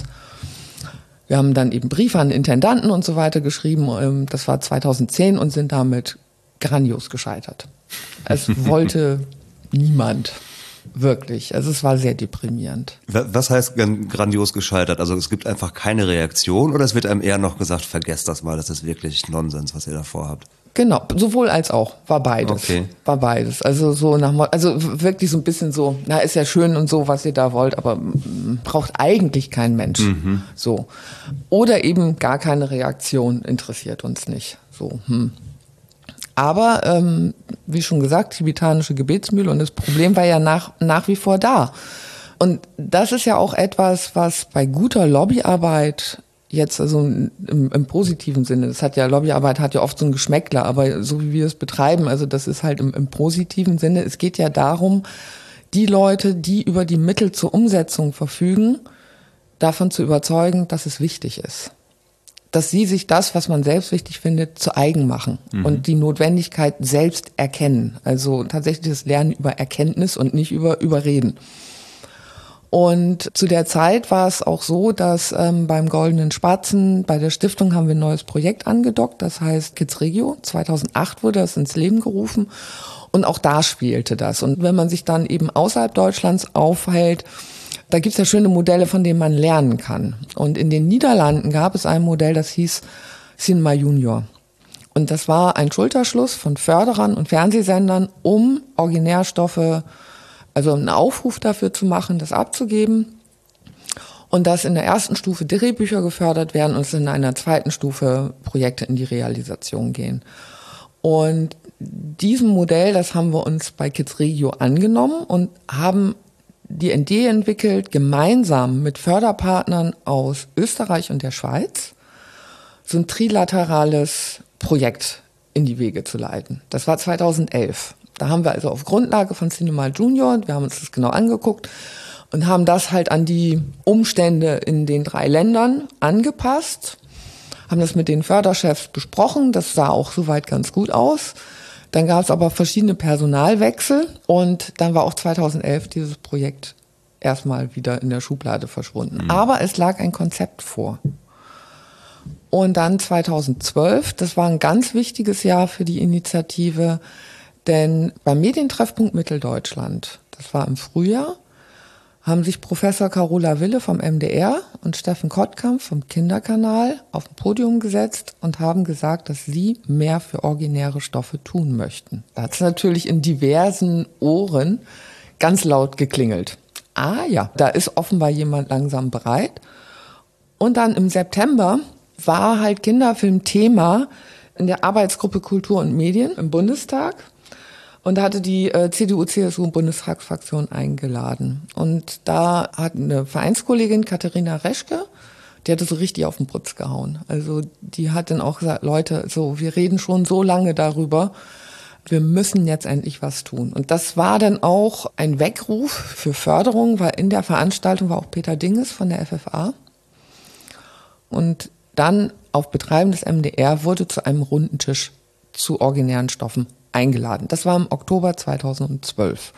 Wir haben dann eben Briefe an Intendanten und so weiter geschrieben, das war zweitausendzehn und sind damit grandios gescheitert. Es wollte niemand. Wirklich. Also es war sehr deprimierend. Was heißt grandios gescheitert? Also es gibt einfach keine Reaktion oder es wird einem eher noch gesagt, vergesst das mal, das ist wirklich Nonsens, was ihr da vorhabt? Genau, sowohl als auch. War beides. Okay. War beides. Also so nach, also wirklich so ein bisschen so, na, ist ja schön und so, was ihr da wollt, aber braucht eigentlich kein Mensch. Mhm. So. Oder eben gar keine Reaktion, interessiert uns nicht. So, hm. Aber, ähm, wie schon gesagt, tibetanische Gebetsmühle und das Problem war ja nach, nach wie vor da. Und das ist ja auch etwas, was bei guter Lobbyarbeit jetzt, also im, im positiven Sinne, das hat ja, Lobbyarbeit hat ja oft so ein Geschmäckler, aber so wie wir es betreiben, also das ist halt im, im positiven Sinne, es geht ja darum, die Leute, die über die Mittel zur Umsetzung verfügen, davon zu überzeugen, dass es wichtig ist. Dass sie sich das, was man selbst wichtig findet, zu eigen machen mhm. und die Notwendigkeit selbst erkennen. Also tatsächlich das Lernen über Erkenntnis und nicht über Überreden. Und zu der Zeit war es auch so, dass ähm, beim Goldenen Spatzen, bei der Stiftung haben wir ein neues Projekt angedockt, das heißt Kids Regio. zweitausendacht wurde das ins Leben gerufen und auch da spielte das. Und wenn man sich dann eben außerhalb Deutschlands aufhält, da gibt's ja schöne Modelle, von denen man lernen kann. Und in den Niederlanden gab es ein Modell, das hieß Cinema Junior. Und das war ein Schulterschluss von Förderern und Fernsehsendern, um Originärstoffe, also einen Aufruf dafür zu machen, das abzugeben. Und dass in der ersten Stufe Drehbücher gefördert werden und es in einer zweiten Stufe Projekte in die Realisation gehen. Und diesem Modell, das haben wir uns bei Kids Regio angenommen und haben die Idee entwickelt, gemeinsam mit Förderpartnern aus Österreich und der Schweiz so ein trilaterales Projekt in die Wege zu leiten. Das war zweitausendelf. Da haben wir also auf Grundlage von Cinema Junior, wir haben uns das genau angeguckt und haben das halt an die Umstände in den drei Ländern angepasst, haben das mit den Förderchefs besprochen, das sah auch soweit ganz gut aus. Dann gab es aber verschiedene Personalwechsel und dann war auch zweitausendelf dieses Projekt erstmal wieder in der Schublade verschwunden. Mhm. Aber es lag ein Konzept vor. Und dann zweitausendzwölf, das war ein ganz wichtiges Jahr für die Initiative, denn beim Medientreffpunkt Mitteldeutschland, das war im Frühjahr, haben sich Professor Carola Wille vom M D R und Steffen Kottkamp vom Kinderkanal auf ein Podium gesetzt und haben gesagt, dass sie mehr für originäre Stoffe tun möchten. Da hat es natürlich in diversen Ohren ganz laut geklingelt. Ah ja, da ist offenbar jemand langsam bereit. Und dann im September war halt Kinderfilm Thema in der Arbeitsgruppe Kultur und Medien im Bundestag. Und da hatte die äh, C D U-C S U-Bundestagsfraktion eingeladen. Und da hat eine Vereinskollegin, Katharina Reschke, die hatte so richtig auf den Putz gehauen. Also die hat dann auch gesagt, Leute, so, wir reden schon so lange darüber, wir müssen jetzt endlich was tun. Und das war dann auch ein Weckruf für Förderung, weil in der Veranstaltung war auch Peter Dinges von der F F A. Und dann auf Betreiben des M D R wurde zu einem runden Tisch zu originären Stoffen eingeladen. Das war im Oktober zweitausendzwölf.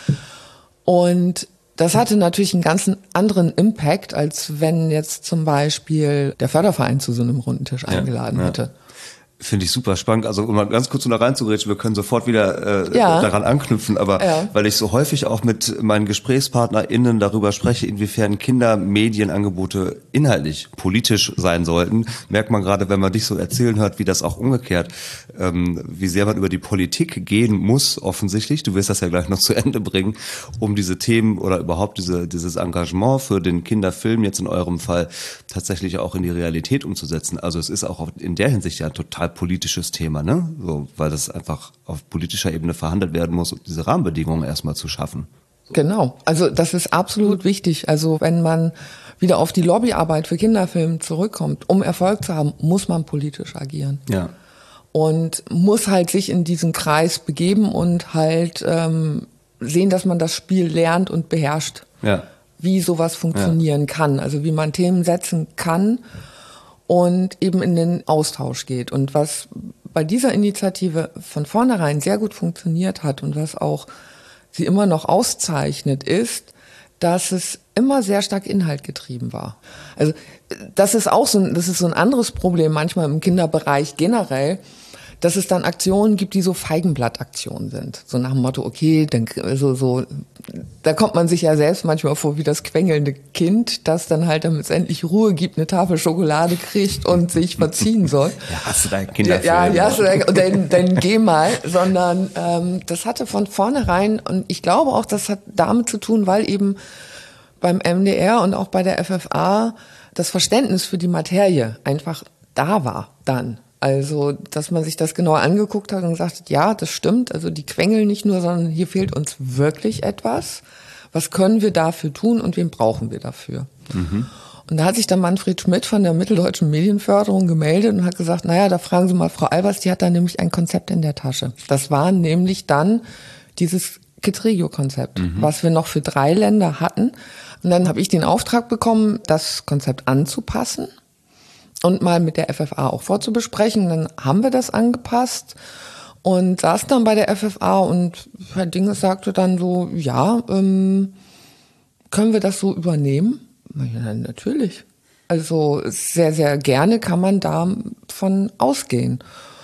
Und das hatte natürlich einen ganz anderen Impact, als wenn jetzt zum Beispiel der Förderverein zu so einem runden Tisch eingeladen ja, ja. hätte. Finde ich super spannend. Also um mal ganz kurz noch reinzugrätschen, wir können sofort wieder äh, ja. daran anknüpfen, aber ja. weil ich so häufig auch mit meinen GesprächspartnerInnen darüber spreche, inwiefern Kindermedienangebote inhaltlich politisch sein sollten, merkt man gerade, wenn man dich so erzählen hört, wie das auch umgekehrt, ähm, wie sehr man über die Politik gehen muss, offensichtlich. Du wirst das ja gleich noch zu Ende bringen, um diese Themen oder überhaupt diese dieses Engagement für den Kinderfilm jetzt in eurem Fall tatsächlich auch in die Realität umzusetzen. Also es ist auch in der Hinsicht ja total politisches Thema, ne? So, weil das einfach auf politischer Ebene verhandelt werden muss, um diese Rahmenbedingungen erstmal zu schaffen. Genau, also das ist absolut wichtig. Also wenn man wieder auf die Lobbyarbeit für Kinderfilme zurückkommt, um Erfolg zu haben, muss man politisch agieren. Ja. Und muss halt sich in diesen Kreis begeben und halt ähm, sehen, dass man das Spiel lernt und beherrscht. Ja. Wie sowas funktionieren ja. kann, also wie man Themen setzen kann und eben in den Austausch geht. Und was bei dieser Initiative von vornherein sehr gut funktioniert hat und was auch sie immer noch auszeichnet, ist, dass es immer sehr stark inhaltgetrieben war. Also das ist auch so ein, das ist so ein anderes Problem manchmal im Kinderbereich generell, dass es dann Aktionen gibt, die so Feigenblattaktionen sind. So nach dem Motto, okay, dann, also so, da kommt man sich ja selbst manchmal vor wie das quengelnde Kind, das dann halt, damit es endlich Ruhe gibt, eine Tafel Schokolade kriegt und sich verziehen soll. Ja, hast du dein Kinderfilm? Ja, ja, hast du dein, dann, dann geh mal. Sondern ähm, das hatte von vornherein, und ich glaube auch, das hat damit zu tun, weil eben beim M D R und auch bei der F F A das Verständnis für die Materie einfach da war dann. Also, dass man sich das genauer angeguckt hat und gesagt hat, ja, das stimmt, also die quengeln nicht nur, sondern hier fehlt uns wirklich etwas. Was können wir dafür tun und wen brauchen wir dafür? Mhm. Und da hat sich dann Manfred Schmidt von der Mitteldeutschen Medienförderung gemeldet und hat gesagt, naja, da fragen Sie mal Frau Albers, die hat da nämlich ein Konzept in der Tasche. Das war nämlich dann dieses Kids Regio-Konzept, mhm. was wir noch für drei Länder hatten. Und dann habe ich den Auftrag bekommen, das Konzept anzupassen und mal mit der F F A auch vorzubesprechen. Dann haben wir das angepasst und saßen dann bei der F F A und Herr Dinges sagte dann so, ja, ähm, können wir das so übernehmen? Ja, natürlich. Also sehr, sehr gerne kann man davon ausgehen.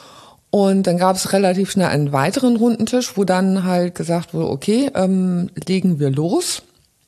Und dann gab es relativ schnell einen weiteren Rundentisch, wo dann halt gesagt wurde, okay, ähm, legen wir los.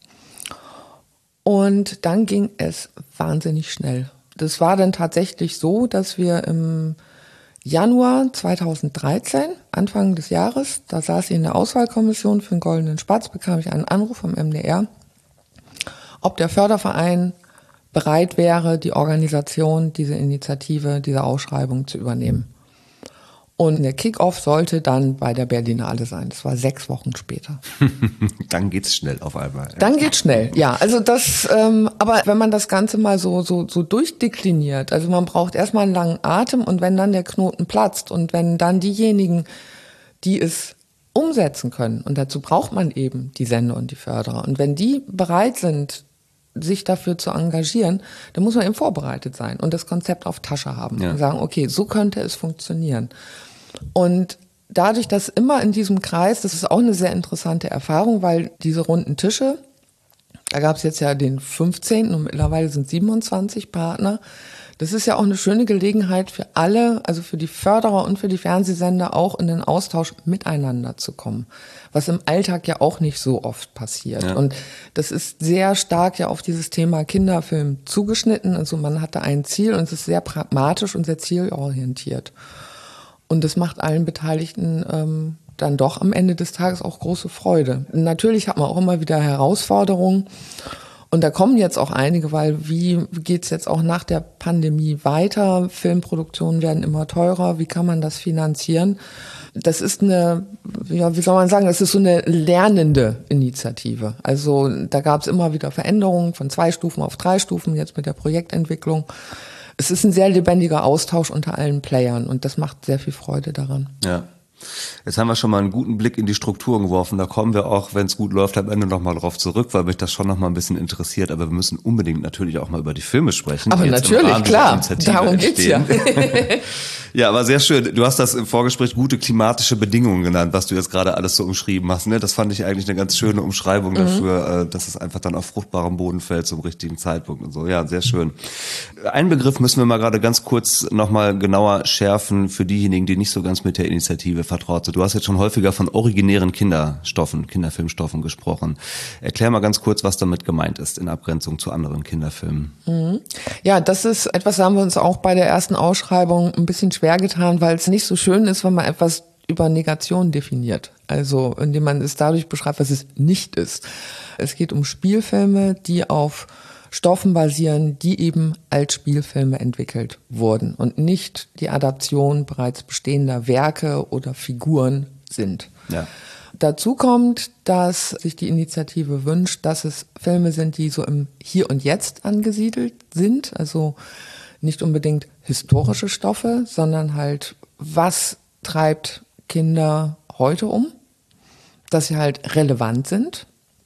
Und dann ging es wahnsinnig schnell. Das war dann tatsächlich so, dass wir im Januar zweitausenddreizehn, Anfang des Jahres, da saß ich in der Auswahlkommission für den Goldenen Spatz, bekam ich einen Anruf vom M D R, ob der Förderverein bereit wäre, die Organisation, diese Initiative, diese Ausschreibung zu übernehmen. Und der Kick-Off sollte dann bei der Berlinale sein. Das war sechs Wochen später. Dann geht's schnell auf einmal. Dann geht's schnell, ja. Also das, ähm, aber wenn man das Ganze mal so so so durchdekliniert, also man braucht erstmal einen langen Atem und wenn dann der Knoten platzt und wenn dann diejenigen, die es umsetzen können, und dazu braucht man eben die Sender und die Förderer, und wenn die bereit sind, sich dafür zu engagieren, dann muss man eben vorbereitet sein und das Konzept auf Tasche haben ja. und sagen, okay, so könnte es funktionieren. Und dadurch, dass immer in diesem Kreis, das ist auch eine sehr interessante Erfahrung, weil diese runden Tische, da gab es jetzt ja den fünfzehnten und mittlerweile sind siebenundzwanzig Partner. Das ist ja auch eine schöne Gelegenheit für alle, also für die Förderer und für die Fernsehsender auch in den Austausch miteinander zu kommen, was im Alltag ja auch nicht so oft passiert. Ja. Und das ist sehr stark ja auf dieses Thema Kinderfilm zugeschnitten. Also man hatte ein Ziel und es ist sehr pragmatisch und sehr zielorientiert. Und das macht allen Beteiligten ähm, dann doch am Ende des Tages auch große Freude. Natürlich hat man auch immer wieder Herausforderungen. Und da kommen jetzt auch einige, weil wie geht's jetzt auch nach der Pandemie weiter? Filmproduktionen werden immer teurer. Wie kann man das finanzieren? Das ist eine, ja, wie soll man sagen, das ist so eine lernende Initiative. Also da gab es immer wieder Veränderungen von zwei Stufen auf drei Stufen, jetzt mit der Projektentwicklung. Es ist ein sehr lebendiger Austausch unter allen Playern und das macht sehr viel Freude daran. Ja. Jetzt haben wir schon mal einen guten Blick in die Strukturen geworfen. Da kommen wir auch, wenn es gut läuft, am Ende noch mal drauf zurück, weil mich das schon noch mal ein bisschen interessiert. Aber wir müssen unbedingt natürlich auch mal über die Filme sprechen. Aber natürlich, klar, darum geht's ja. Ja, aber sehr schön. Du hast das im Vorgespräch gute klimatische Bedingungen genannt, was du jetzt gerade alles so umschrieben hast. Ne? Das fand ich eigentlich eine ganz schöne Umschreibung dafür, mhm. dass es einfach dann auf fruchtbarem Boden fällt zum richtigen Zeitpunkt und so. Ja, sehr schön. Einen Begriff müssen wir mal gerade ganz kurz noch mal genauer schärfen für diejenigen, die nicht so ganz mit der Initiative vertraut sind. Du hast jetzt schon häufiger von originären Kinderstoffen, Kinderfilmstoffen gesprochen. Erklär mal ganz kurz, was damit gemeint ist in Abgrenzung zu anderen Kinderfilmen. Mhm. Ja, das ist etwas, da haben wir uns auch bei der ersten Ausschreibung ein bisschen schwer getan, weil es nicht so schön ist, wenn man etwas über Negation definiert. Also indem man es dadurch beschreibt, was es nicht ist. Es geht um Spielfilme, die auf Stoffen basieren, die eben als Spielfilme entwickelt wurden und nicht die Adaption bereits bestehender Werke oder Figuren sind. Ja. Dazu kommt, dass sich die Initiative wünscht, dass es Filme sind, die so im Hier und Jetzt angesiedelt sind, also nicht unbedingt historische Stoffe, sondern halt, was treibt Kinder heute um, dass sie halt relevant sind,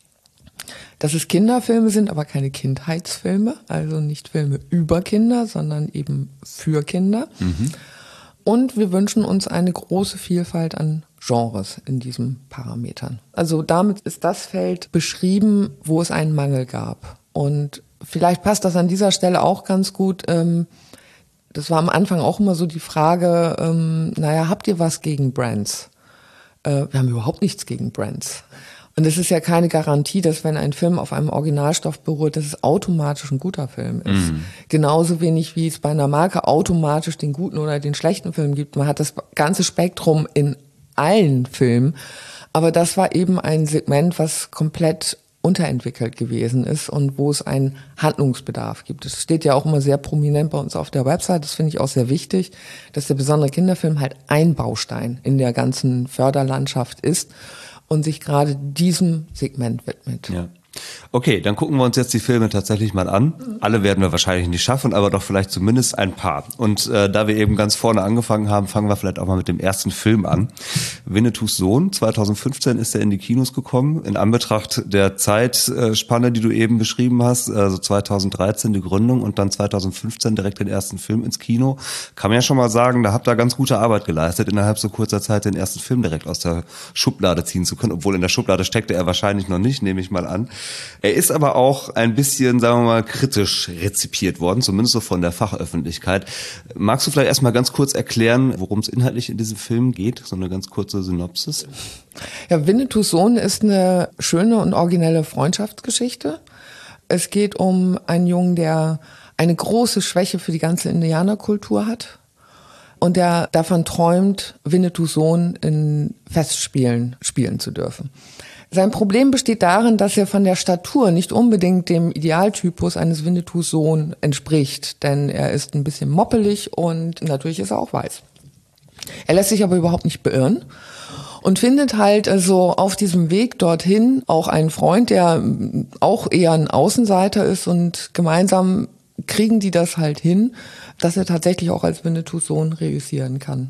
dass es Kinderfilme sind, aber keine Kindheitsfilme, also nicht Filme über Kinder, sondern eben für Kinder. Mhm. Und wir wünschen uns eine große Vielfalt an Genres in diesen Parametern. Also damit ist das Feld beschrieben, wo es einen Mangel gab. Und vielleicht passt das an dieser Stelle auch ganz gut. Das war am Anfang auch immer so die Frage, naja, habt ihr was gegen Brands? Wir haben überhaupt nichts gegen Brands. Und es ist ja keine Garantie, dass wenn ein Film auf einem Originalstoff beruht, dass es automatisch ein guter Film ist. Mhm. Genauso wenig wie es bei einer Marke automatisch den guten oder den schlechten Film gibt. Man hat das ganze Spektrum in allen Filmen. Aber das war eben ein Segment, was komplett unterentwickelt gewesen ist und wo es einen Handlungsbedarf gibt. Das steht ja auch immer sehr prominent bei uns auf der Website. Das finde ich auch sehr wichtig, dass der besondere Kinderfilm halt ein Baustein in der ganzen Förderlandschaft ist und sich gerade diesem Segment widmet. Ja. Okay, dann gucken wir uns jetzt die Filme tatsächlich mal an. Alle werden wir wahrscheinlich nicht schaffen, aber doch vielleicht zumindest ein paar. Und äh, da wir eben ganz vorne angefangen haben, fangen wir vielleicht auch mal mit dem ersten Film an. Winnetous Sohn, zwanzig fünfzehn ist er in die Kinos gekommen. In Anbetracht der Zeitspanne, die du eben beschrieben hast, also zwanzig dreizehn die Gründung und dann zwanzig fünfzehn direkt den ersten Film ins Kino, kann man ja schon mal sagen, da habt ihr ganz gute Arbeit geleistet, innerhalb so kurzer Zeit den ersten Film direkt aus der Schublade ziehen zu können, obwohl in der Schublade steckte er wahrscheinlich noch nicht, nehme ich mal an. Er ist aber auch ein bisschen, sagen wir mal, kritisch rezipiert worden, zumindest so von der Fachöffentlichkeit. Magst du vielleicht erstmal ganz kurz erklären, worum es inhaltlich in diesem Film geht? So eine ganz kurze Synopsis. Ja, Winnetous Sohn ist eine schöne und originelle Freundschaftsgeschichte. Es geht um einen Jungen, der eine große Schwäche für die ganze Indianerkultur hat und der davon träumt, Winnetous Sohn in Festspielen spielen zu dürfen. Sein Problem besteht darin, dass er von der Statur nicht unbedingt dem Idealtypus eines Winnetous Sohn entspricht, denn er ist ein bisschen moppelig und natürlich ist er auch weiß. Er lässt sich aber überhaupt nicht beirren und findet halt also auf diesem Weg dorthin auch einen Freund, der auch eher ein Außenseiter ist und gemeinsam kriegen die das halt hin, dass er tatsächlich auch als Winnetous Sohn reüssieren kann.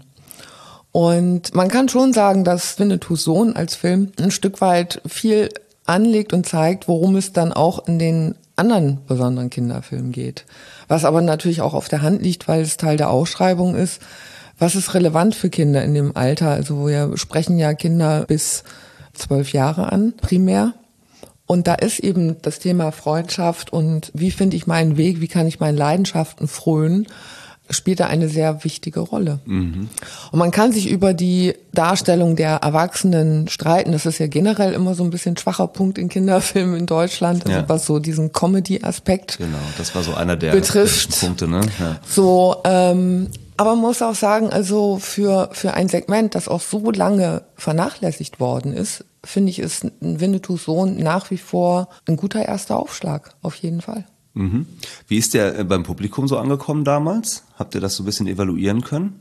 Und man kann schon sagen, dass Winnetous Sohn als Film ein Stück weit viel anlegt und zeigt, worum es dann auch in den anderen besonderen Kinderfilmen geht. Was aber natürlich auch auf der Hand liegt, weil es Teil der Ausschreibung ist. Was ist relevant für Kinder in dem Alter? Also wir sprechen ja Kinder bis zwölf Jahre an, primär. Und da ist eben das Thema Freundschaft und wie finde ich meinen Weg, wie kann ich meinen Leidenschaften frönen, spielt da eine sehr wichtige Rolle. Mhm. Und man kann sich über die Darstellung der Erwachsenen streiten. Das ist ja generell immer so ein bisschen schwacher Punkt in Kinderfilmen in Deutschland, also ja. was so diesen Comedy-Aspekt genau, das war so einer der betrifft. Punkte, ne? Ja. So, ähm, aber man muss auch sagen, also für für ein Segment, das auch so lange vernachlässigt worden ist, finde ich, ist ein Winnetous Sohn nach wie vor ein guter erster Aufschlag, auf jeden Fall. Mhm. Wie ist der beim Publikum so angekommen damals? Habt ihr das so ein bisschen evaluieren können?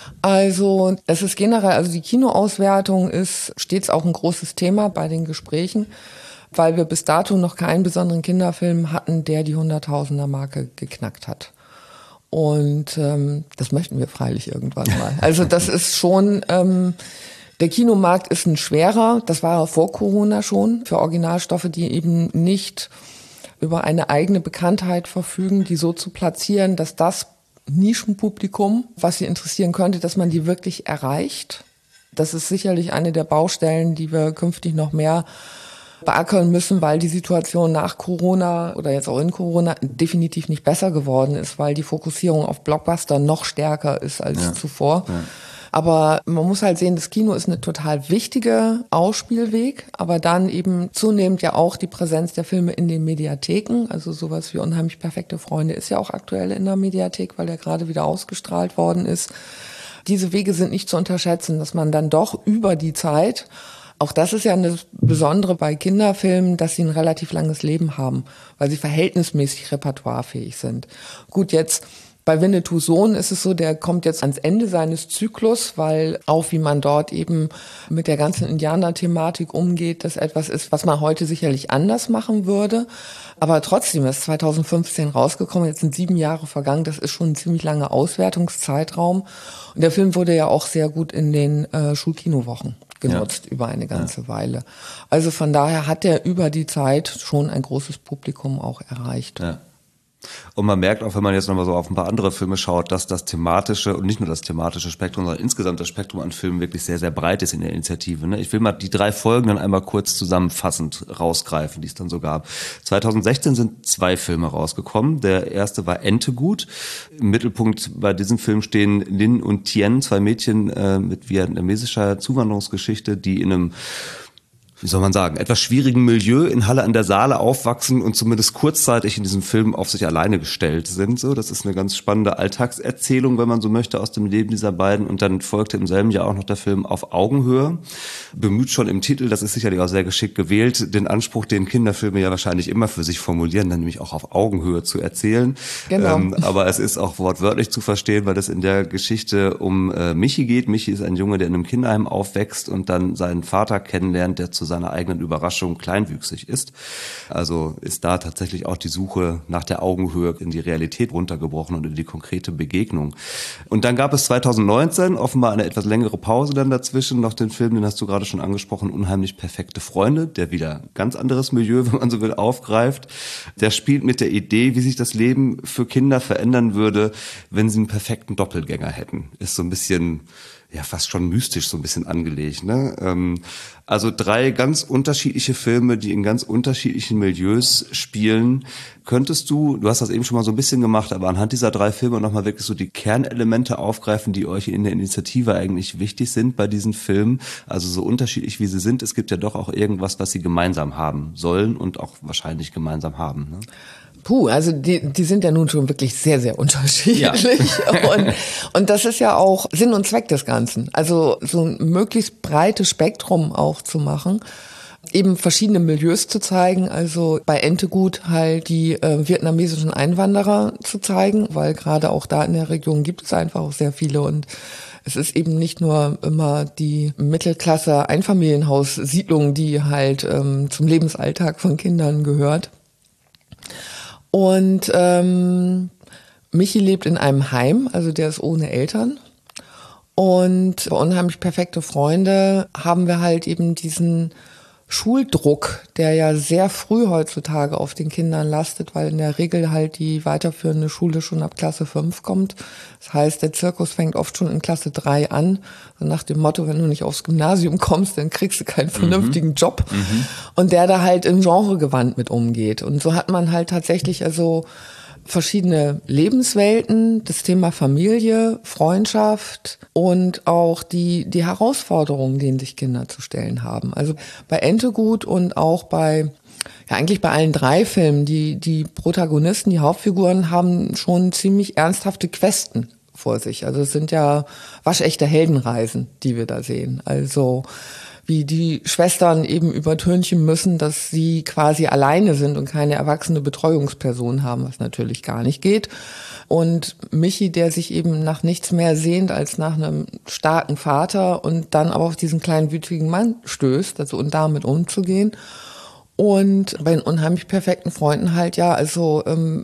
Also es ist generell, also die Kinoauswertung ist stets auch ein großes Thema bei den Gesprächen, weil wir bis dato noch keinen besonderen Kinderfilm hatten, der die Hunderttausender-Marke geknackt hat. Und ähm, das möchten wir freilich irgendwann mal. Also das ist schon, ähm, der Kinomarkt ist ein schwerer, das war vor Corona schon, für Originalstoffe, die eben nicht über eine eigene Bekanntheit verfügen, die so zu platzieren, dass das Nischenpublikum, was sie interessieren könnte, dass man die wirklich erreicht. Das ist sicherlich eine der Baustellen, die wir künftig noch mehr beackern müssen, weil die Situation nach Corona oder jetzt auch in Corona definitiv nicht besser geworden ist, weil die Fokussierung auf Blockbuster noch stärker ist als ja. zuvor. Ja. Aber man muss halt sehen, das Kino ist eine total wichtige Ausspielweg, aber dann eben zunehmend ja auch die Präsenz der Filme in den Mediatheken. Also sowas wie Unheimlich perfekte Freunde ist ja auch aktuell in der Mediathek, weil der gerade wieder ausgestrahlt worden ist. Diese Wege sind nicht zu unterschätzen, dass man dann doch über die Zeit, auch das ist ja eine Besondere bei Kinderfilmen, dass sie ein relativ langes Leben haben, weil sie verhältnismäßig repertoirefähig sind. Gut, jetzt bei Winnetous Sohn ist es so, der kommt jetzt ans Ende seines Zyklus, weil auch wie man dort eben mit der ganzen Indianer-Thematik umgeht, das etwas ist, was man heute sicherlich anders machen würde. Aber trotzdem ist zwanzig fünfzehn rausgekommen, jetzt sind sieben Jahre vergangen, das ist schon ein ziemlich langer Auswertungszeitraum. Und der Film wurde ja auch sehr gut in den äh, Schulkinowochen genutzt ja. über eine ganze ja. Weile. Also von daher hat er über die Zeit schon ein großes Publikum auch erreicht. Ja. Und man merkt auch, wenn man jetzt nochmal so auf ein paar andere Filme schaut, dass das thematische und nicht nur das thematische Spektrum, sondern insgesamt das Spektrum an Filmen wirklich sehr, sehr breit ist in der Initiative. Ne? Ich will mal die drei Folgen dann einmal kurz zusammenfassend rausgreifen, die es dann so gab. zwanzig sechzehn sind zwei Filme rausgekommen. Der erste war Entegut. Im Mittelpunkt bei diesem Film stehen Lin und Tien, zwei Mädchen äh, mit vietnamesischer Zuwanderungsgeschichte, die in einem wie soll man sagen, etwas schwierigen Milieu in Halle an der Saale aufwachsen und zumindest kurzzeitig in diesem Film auf sich alleine gestellt sind. So, das ist eine ganz spannende Alltagserzählung, wenn man so möchte, aus dem Leben dieser beiden. Und dann folgte im selben Jahr auch noch der Film Auf Augenhöhe. Bemüht schon im Titel, das ist sicherlich auch sehr geschickt gewählt, den Anspruch, den Kinderfilme ja wahrscheinlich immer für sich formulieren, dann nämlich auch auf Augenhöhe zu erzählen. Genau. Ähm, aber es ist auch wortwörtlich zu verstehen, weil es in der Geschichte um äh, Michi geht. Michi ist ein Junge, der in einem Kinderheim aufwächst und dann seinen Vater kennenlernt, der zu seiner eigenen Überraschung kleinwüchsig ist. Also ist da tatsächlich auch die Suche nach der Augenhöhe in die Realität runtergebrochen und in die konkrete Begegnung. Und dann gab es zwanzig neunzehn offenbar eine etwas längere Pause dann dazwischen, noch den Film, den hast du gerade schon angesprochen, Unheimlich perfekte Freunde, der wieder ganz anderes Milieu, wenn man so will, aufgreift. Der spielt mit der Idee, wie sich das Leben für Kinder verändern würde, wenn sie einen perfekten Doppelgänger hätten. Ist so ein bisschen ja fast schon mystisch so ein bisschen angelegt. Ne? Ähm, also drei ganz unterschiedliche Filme, die in ganz unterschiedlichen Milieus spielen. Könntest du, du hast das eben schon mal so ein bisschen gemacht, aber anhand dieser drei Filme nochmal wirklich so die Kernelemente aufgreifen, die euch in der Initiative eigentlich wichtig sind bei diesen Filmen? Also so unterschiedlich wie sie sind, es gibt ja doch auch irgendwas, was sie gemeinsam haben sollen und auch wahrscheinlich gemeinsam haben. Ne? Puh, also die, die sind ja nun schon wirklich sehr, sehr unterschiedlich. Ja. Und, und das ist ja auch Sinn und Zweck des Ganzen. Also so ein möglichst breites Spektrum auch zu machen, eben verschiedene Milieus zu zeigen. Also bei Entegut halt die äh, vietnamesischen Einwanderer zu zeigen, weil gerade auch da in der Region gibt es einfach auch sehr viele und es ist eben nicht nur immer die Mittelklasse-Einfamilienhaussiedlung, die halt ähm, zum Lebensalltag von Kindern gehört. Und ähm, Michi lebt in einem Heim, also der ist ohne Eltern. Und bei Unheimlich perfekte Freunde haben wir halt eben diesen Schuldruck, der ja sehr früh heutzutage auf den Kindern lastet, weil in der Regel halt die weiterführende Schule schon ab Klasse fünf kommt. Das heißt, der Zirkus fängt oft schon in Klasse drei an, so nach dem Motto, wenn du nicht aufs Gymnasium kommst, dann kriegst du keinen vernünftigen mhm. Job. Mhm. Und der da halt im Genregewand mit umgeht. Und so hat man halt tatsächlich also verschiedene Lebenswelten, das Thema Familie, Freundschaft und auch die die Herausforderungen, denen sich Kinder zu stellen haben. Also bei Entegut und auch bei ja eigentlich bei allen drei Filmen, die die Protagonisten, die Hauptfiguren haben schon ziemlich ernsthafte Questen vor sich. Also es sind ja waschechte Heldenreisen, die wir da sehen. Also wie die Schwestern eben übertünchen müssen, dass sie quasi alleine sind und keine erwachsene Betreuungsperson haben, was natürlich gar nicht geht. Und Michi, der sich eben nach nichts mehr sehnt als nach einem starken Vater und dann aber auf diesen kleinen wütigen Mann stößt, also und damit umzugehen. Und bei den unheimlich perfekten Freunden halt, ja, also ähm,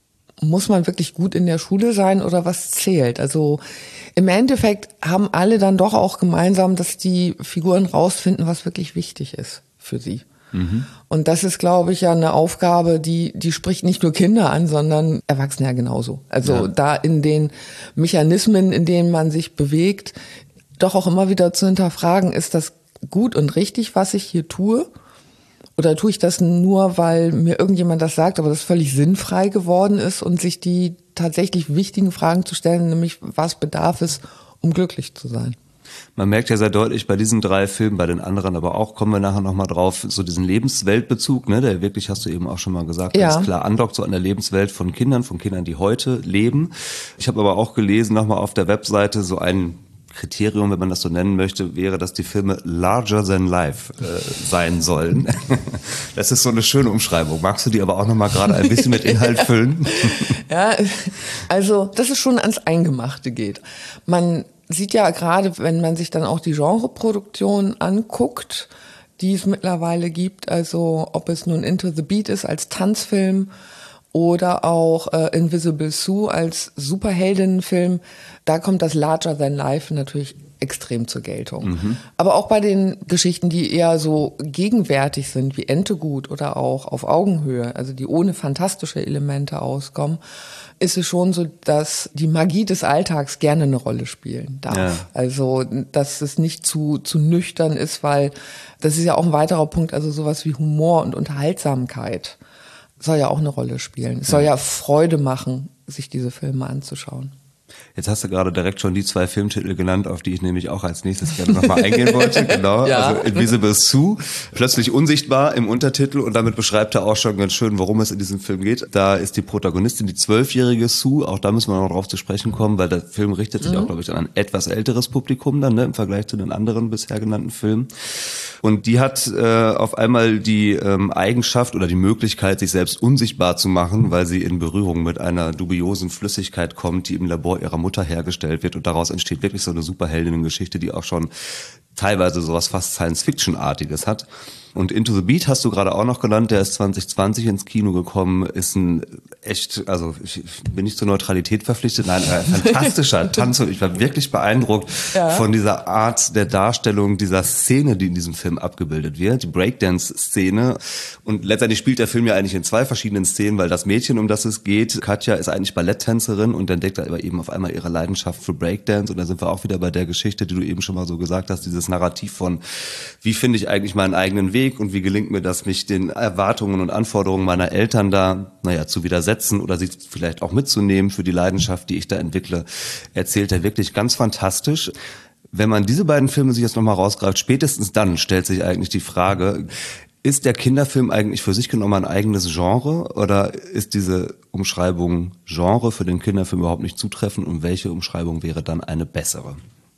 muss man wirklich gut in der Schule sein oder was zählt? Also im Endeffekt haben alle dann doch auch gemeinsam, dass die Figuren rausfinden, was wirklich wichtig ist für sie. Mhm. Und das ist, glaube ich, ja eine Aufgabe, die die spricht nicht nur Kinder an, sondern Erwachsene ja genauso. Also ja. Da in den Mechanismen, in denen man sich bewegt, doch auch immer wieder zu hinterfragen, ist das gut und richtig, was ich hier tue? Oder tue ich das nur, weil mir irgendjemand das sagt, aber das völlig sinnfrei geworden ist und sich die tatsächlich wichtigen Fragen zu stellen, nämlich was bedarf es, um glücklich zu sein? Man merkt ja sehr deutlich bei diesen drei Filmen, bei den anderen aber auch, kommen wir nachher nochmal drauf, so diesen Lebensweltbezug, ne, der wirklich, hast du eben auch schon mal gesagt, ja. ganz klar andockt so an der Lebenswelt von Kindern, von Kindern, die heute leben. Ich habe aber auch gelesen, nochmal auf der Webseite, so ein Kriterium, wenn man das so nennen möchte, wäre, dass die Filme larger than life äh, sein sollen. Das ist so eine schöne Umschreibung. Magst du die aber auch nochmal gerade ein bisschen mit Inhalt füllen? Ja, also, dass es schon ans Eingemachte geht. Man sieht ja gerade, wenn man sich dann auch die Genreproduktion anguckt, die es mittlerweile gibt, also ob es nun Into the Beat ist als Tanzfilm oder auch äh, Invisible Sue als Superheldinnenfilm, da kommt das Larger Than Life natürlich extrem zur Geltung. Mhm. Aber auch bei den Geschichten, die eher so gegenwärtig sind, wie Entegut oder auch Auf Augenhöhe, also die ohne fantastische Elemente auskommen, ist es schon so, dass die Magie des Alltags gerne eine Rolle spielen darf. Ja. Also, dass es nicht zu, zu nüchtern ist, weil das ist ja auch ein weiterer Punkt, also sowas wie Humor und Unterhaltsamkeit soll ja auch eine Rolle spielen. Es soll ja Freude machen, sich diese Filme anzuschauen. Jetzt hast du gerade direkt schon die zwei Filmtitel genannt, auf die ich nämlich auch als nächstes gerne nochmal eingehen wollte. Genau, ja. Also Invisible Sue, plötzlich unsichtbar im Untertitel und damit beschreibt er auch schon ganz schön, worum es in diesem Film geht. Da ist die Protagonistin die zwölfjährige Sue, auch da müssen wir noch drauf zu sprechen kommen, weil der Film richtet sich mhm. auch, glaube ich, an ein etwas älteres Publikum dann, ne, im Vergleich zu den anderen bisher genannten Filmen. Und die hat äh, auf einmal die ähm, Eigenschaft oder die Möglichkeit, sich selbst unsichtbar zu machen, weil sie in Berührung mit einer dubiosen Flüssigkeit kommt, die im Labor ihrer Mutter hergestellt wird. Und daraus entsteht wirklich so eine Superheldinnen-Geschichte, die auch schon teilweise sowas fast Science-Fiction-artiges hat. Und Into the Beat hast du gerade auch noch genannt, der ist zwanzig zwanzig ins Kino gekommen, ist ein echt, also ich bin nicht zur Neutralität verpflichtet, nein, ein fantastischer Tanz und ich war wirklich beeindruckt ja. von dieser Art der Darstellung dieser Szene, die in diesem Film abgebildet wird, die Breakdance-Szene. Und letztendlich spielt der Film ja eigentlich in zwei verschiedenen Szenen, weil das Mädchen, um das es geht, Katja, ist eigentlich Balletttänzerin und entdeckt aber eben auf einmal ihre Leidenschaft für Breakdance und da sind wir auch wieder bei der Geschichte, die du eben schon mal so gesagt hast, dieses Narrativ von, wie finde ich eigentlich meinen eigenen Weg und wie gelingt mir das, mich den Erwartungen und Anforderungen meiner Eltern da, naja, zu widersetzen oder sie vielleicht auch mitzunehmen für die Leidenschaft, die ich da entwickle, erzählt er wirklich ganz fantastisch. Wenn man diese beiden Filme sich jetzt nochmal rausgreift, spätestens dann stellt sich eigentlich die Frage, ist der Kinderfilm eigentlich für sich genommen ein eigenes Genre oder ist diese Umschreibung Genre für den Kinderfilm überhaupt nicht zutreffend und welche Umschreibung wäre dann eine bessere?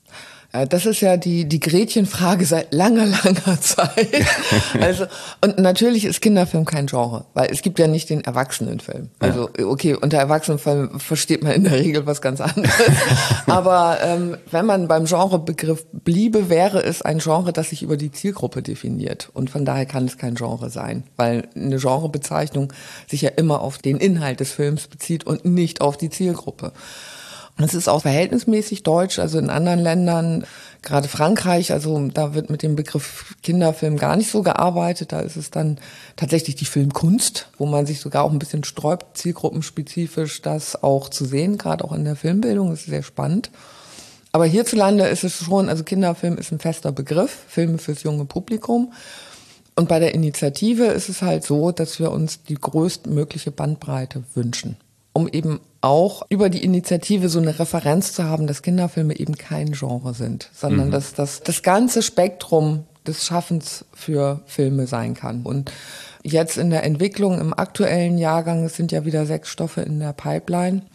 Das ist ja die, die Gretchenfrage seit langer, langer Zeit. Also, und natürlich ist Kinderfilm kein Genre, weil es gibt ja nicht den Erwachsenenfilm. Also, okay, unter Erwachsenenfilm versteht man in der Regel was ganz anderes. Aber ähm, wenn man beim Genrebegriff bliebe, wäre es ein Genre, das sich über die Zielgruppe definiert. Und von daher kann es kein Genre sein, weil eine Genrebezeichnung sich ja immer auf den Inhalt des Films bezieht und nicht auf die Zielgruppe. Es ist auch verhältnismäßig deutsch, also in anderen Ländern, gerade Frankreich, also da wird mit dem Begriff Kinderfilm gar nicht so gearbeitet. Da ist es dann tatsächlich die Filmkunst, wo man sich sogar auch ein bisschen sträubt, zielgruppenspezifisch das auch zu sehen, gerade auch in der Filmbildung. Das ist sehr spannend. Aber hierzulande ist es schon, also Kinderfilm ist ein fester Begriff, Filme fürs junge Publikum. Und bei der Initiative ist es halt so, dass wir uns die größtmögliche Bandbreite wünschen, um eben auch über die Initiative so eine Referenz zu haben, dass Kinderfilme eben kein Genre sind, sondern mhm. dass das das ganze Spektrum des Schaffens für Filme sein kann. Und jetzt in der Entwicklung im aktuellen Jahrgang, es sind ja wieder sechs Stoffe in der Pipeline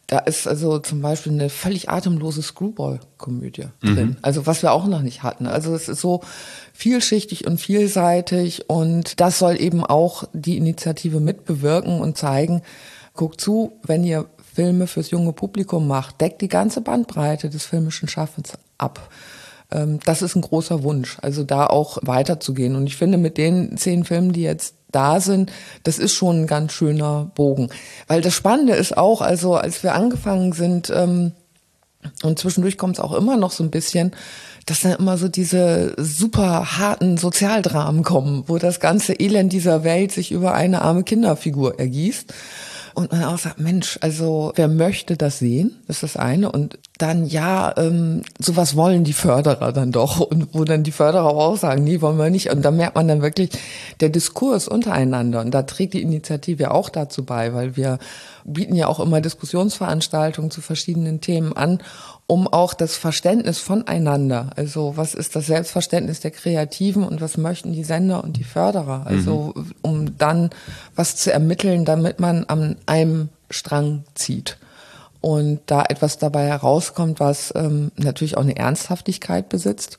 Da ist also zum Beispiel eine völlig atemlose Screwball-Komödie drin. Mhm. Also was wir auch noch nicht hatten. Also es ist so vielschichtig und vielseitig und das soll eben auch die Initiative mitbewirken und zeigen, guckt zu, wenn ihr Filme fürs junge Publikum macht, deckt die ganze Bandbreite des filmischen Schaffens ab. Das ist ein großer Wunsch, also da auch weiterzugehen. Und ich finde, mit den zehn Filmen, die jetzt da sind, das ist schon ein ganz schöner Bogen. Weil das Spannende ist auch, also als wir angefangen sind, ähm, und zwischendurch kommt es auch immer noch so ein bisschen, dass dann immer so diese super harten Sozialdramen kommen, wo das ganze Elend dieser Welt sich über eine arme Kinderfigur ergießt. Und man auch sagt, Mensch, also wer möchte das sehen, ist das eine. Und dann, ja, ähm, sowas wollen die Förderer dann doch. Und wo dann die Förderer auch sagen, nee, wollen wir nicht. Und da merkt man dann wirklich, der Diskurs untereinander. Und da trägt die Initiative auch dazu bei, weil wir bieten ja auch immer Diskussionsveranstaltungen zu verschiedenen Themen an, um auch das Verständnis voneinander, also was ist das Selbstverständnis der Kreativen und was möchten die Sender und die Förderer, also mhm. um dann was zu ermitteln, damit man an einem Strang zieht und da etwas dabei herauskommt, was ähm, natürlich auch eine Ernsthaftigkeit besitzt,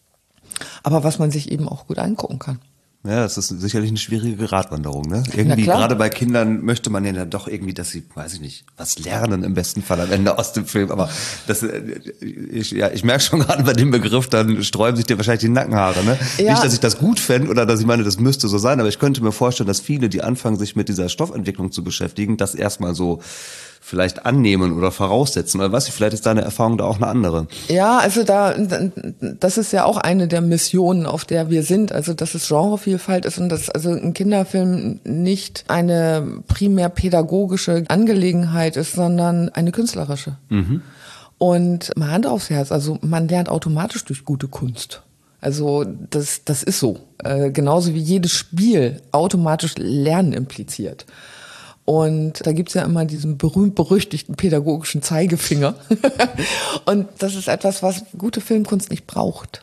aber was man sich eben auch gut angucken kann. Ja, das ist sicherlich eine schwierige Gratwanderung, ne? Irgendwie, gerade bei Kindern möchte man ja dann doch irgendwie, dass sie, weiß ich nicht, was lernen im besten Fall am Ende aus dem Film. Aber das, ich, ja, ich merke schon gerade bei dem Begriff, dann sträuben sich dir wahrscheinlich die Nackenhaare, ne? Ja. Nicht, dass ich das gut fände oder dass ich meine, das müsste so sein, aber ich könnte mir vorstellen, dass viele, die anfangen, sich mit dieser Stoffentwicklung zu beschäftigen, das erstmal so vielleicht annehmen oder voraussetzen. Oder was, vielleicht ist deine Erfahrung da auch eine andere. Ja, also da, das ist ja auch eine der Missionen, auf der wir sind. Also, dass es Genrevielfalt ist und dass also ein Kinderfilm nicht eine primär pädagogische Angelegenheit ist, sondern eine künstlerische. Mhm. Und mal Hand aufs Herz, also man lernt automatisch durch gute Kunst. Also das, das ist so. Äh, genauso wie jedes Spiel automatisch Lernen impliziert. Und da gibt's ja immer diesen berühmt-berüchtigten pädagogischen Zeigefinger. Und das ist etwas, was gute Filmkunst nicht braucht.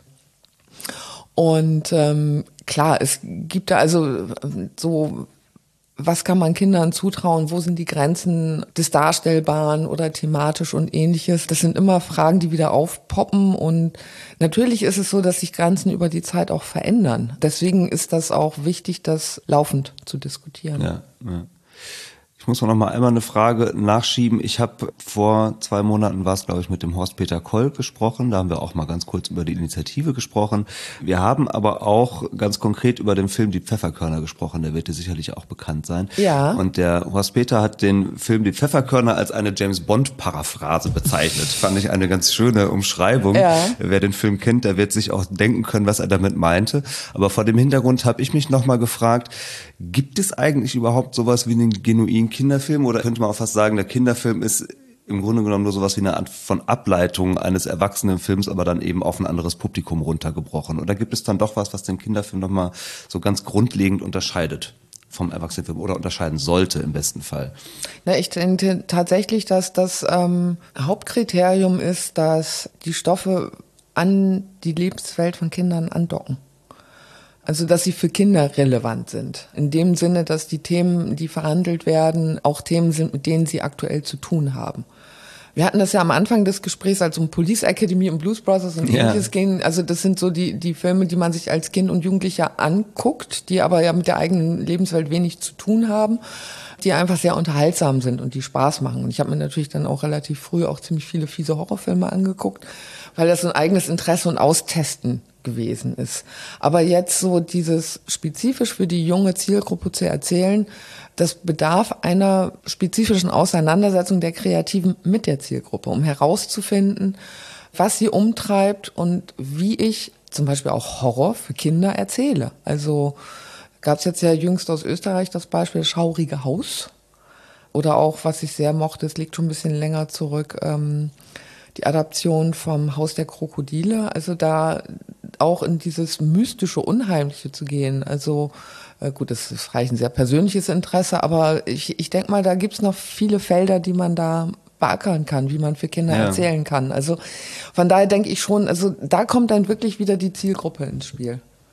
Und ähm, klar, es gibt da also so, was kann man Kindern zutrauen, wo sind die Grenzen des Darstellbaren oder thematisch und ähnliches. Das sind immer Fragen, die wieder aufpoppen. Und natürlich ist es so, dass sich Grenzen über die Zeit auch verändern. Deswegen ist das auch wichtig, das laufend zu diskutieren. Ja, ja. Ich muss noch mal einmal eine Frage nachschieben. Ich habe vor zwei Monaten, war es glaube ich, mit dem Horst-Peter Koll gesprochen. Da haben wir auch mal ganz kurz über die Initiative gesprochen. Wir haben aber auch ganz konkret über den Film Die Pfefferkörner gesprochen. Der wird dir sicherlich auch bekannt sein. Ja. Und der Horst-Peter hat den Film Die Pfefferkörner als eine James-Bond-Paraphrase bezeichnet. Fand ich eine ganz schöne Umschreibung. Ja. Wer den Film kennt, der wird sich auch denken können, was er damit meinte. Aber vor dem Hintergrund habe ich mich noch mal gefragt, gibt es eigentlich überhaupt sowas wie einen genuinen Kinderfilm oder könnte man auch fast sagen, der Kinderfilm ist im Grunde genommen nur sowas wie eine Art von Ableitung eines Erwachsenenfilms, aber dann eben auf ein anderes Publikum runtergebrochen? Oder gibt es dann doch was, was den Kinderfilm nochmal so ganz grundlegend unterscheidet vom Erwachsenenfilm oder unterscheiden sollte im besten Fall? Na, ich denke tatsächlich, dass das ähm, Hauptkriterium ist, dass die Stoffe an die Lebenswelt von Kindern andocken. Also, dass sie für Kinder relevant sind. In dem Sinne, dass die Themen, die verhandelt werden, auch Themen sind, mit denen sie aktuell zu tun haben. Wir hatten das ja am Anfang des Gesprächs, als um Police Academy und Blues Brothers und ähnliches ja. ging. Also, das sind so die, die Filme, die man sich als Kind und Jugendlicher anguckt, die aber ja mit der eigenen Lebenswelt wenig zu tun haben, die einfach sehr unterhaltsam sind und die Spaß machen. Und ich habe mir natürlich dann auch relativ früh auch ziemlich viele fiese Horrorfilme angeguckt, weil das so ein eigenes Interesse und Austesten gewesen ist. Aber jetzt so dieses spezifisch für die junge Zielgruppe zu erzählen, das bedarf einer spezifischen Auseinandersetzung der Kreativen mit der Zielgruppe, um herauszufinden, was sie umtreibt und wie ich zum Beispiel auch Horror für Kinder erzähle. Also gab es jetzt ja jüngst aus Österreich das Beispiel das Schaurige Haus oder auch, was ich sehr mochte, es liegt schon ein bisschen länger zurück, ähm, die Adaption vom Haus der Krokodile, also da auch in dieses mystische, Unheimliche zu gehen. Also äh, gut, das ist vielleicht ein sehr persönliches Interesse, aber ich, ich denke mal, da gibt's noch viele Felder, die man da beackern kann, wie man für Kinder ja. erzählen kann. Also von daher denke ich schon, also da kommt dann wirklich wieder die Zielgruppe ins Spiel.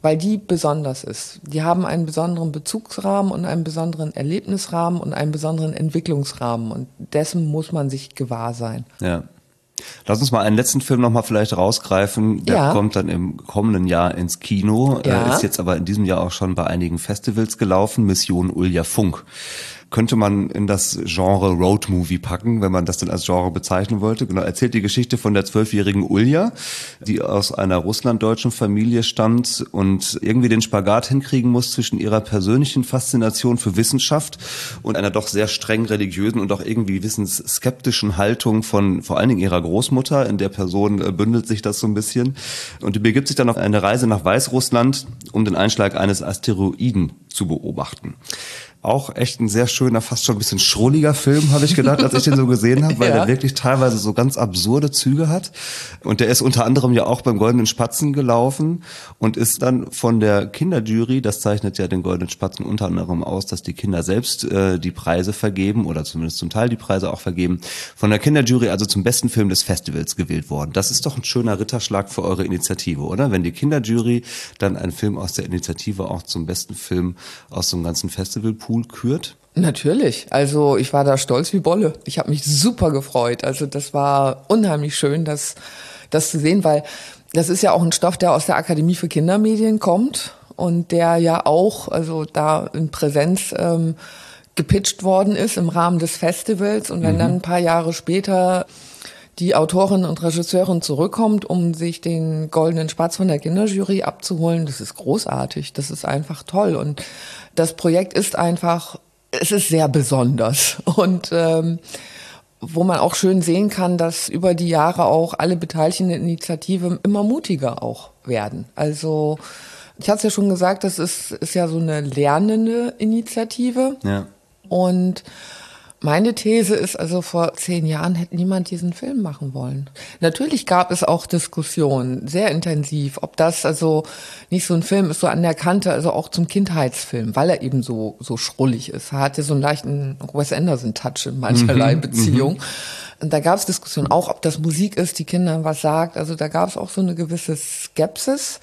weil die besonders ist. Die haben einen besonderen Bezugsrahmen und einen besonderen Erlebnisrahmen und einen besonderen Entwicklungsrahmen und dessen muss man sich gewahr sein. Ja. Lass uns mal einen letzten Film noch mal vielleicht rausgreifen. Der ja. kommt dann im kommenden Jahr ins Kino, ja. ist jetzt aber in diesem Jahr auch schon bei einigen Festivals gelaufen. Mission Ulja Funk. Könnte man in das Genre Roadmovie packen, wenn man das denn als Genre bezeichnen wollte. Genau, erzählt die Geschichte von der zwölfjährigen Ulja, die aus einer russlanddeutschen Familie stammt und irgendwie den Spagat hinkriegen muss zwischen ihrer persönlichen Faszination für Wissenschaft und einer doch sehr streng religiösen und auch irgendwie wissensskeptischen Haltung von vor allen Dingen ihrer Großmutter. In der Person bündelt sich das so ein bisschen. Und die begibt sich dann auf eine Reise nach Weißrussland, um den Einschlag eines Asteroiden zu beobachten. Auch echt ein sehr schöner, fast schon ein bisschen schrulliger Film, habe ich gedacht, als ich den so gesehen habe, weil ja. der wirklich teilweise so ganz absurde Züge hat. Und der ist unter anderem ja auch beim Goldenen Spatzen gelaufen und ist dann von der Kinderjury, das zeichnet ja den Goldenen Spatzen unter anderem aus, dass die Kinder selbst äh, die Preise vergeben oder zumindest zum Teil die Preise auch vergeben, von der Kinderjury also zum besten Film des Festivals gewählt worden. Das ist doch ein schöner Ritterschlag für eure Initiative, oder? Wenn die Kinderjury dann einen Film aus der Initiative auch zum besten Film aus so einem ganzen Festivalpool kürt? Natürlich. Also ich war da stolz wie Bolle. Ich habe mich super gefreut. Also das war unheimlich schön, das, das zu sehen, weil das ist ja auch ein Stoff, der aus der Akademie für Kindermedien kommt und der ja auch also da in Präsenz ähm, gepitcht worden ist im Rahmen des Festivals. Und wenn mhm. dann ein paar Jahre später die Autorin und Regisseurin zurückkommt, um sich den Goldenen Spatz von der Kinderjury abzuholen, das ist großartig, das ist einfach toll. Und das Projekt ist einfach, es ist sehr besonders. Und ähm, wo man auch schön sehen kann, dass über die Jahre auch alle beteiligten Initiativen immer mutiger auch werden. Also ich hatte es ja schon gesagt, das ist, ist ja so eine lernende Initiative. Ja. Und meine These ist also, vor zehn Jahren hätte niemand diesen Film machen wollen. Natürlich gab es auch Diskussionen, sehr intensiv, ob das also nicht so ein Film ist, so an der Kante, also auch zum Kindheitsfilm, weil er eben so so schrullig ist. Er hatte so einen leichten Wes Anderson-Touch in mancherlei mhm, Beziehung. Und da gab es Diskussionen auch, ob das Musik ist, die Kindern was sagt. Also da gab es auch so eine gewisse Skepsis.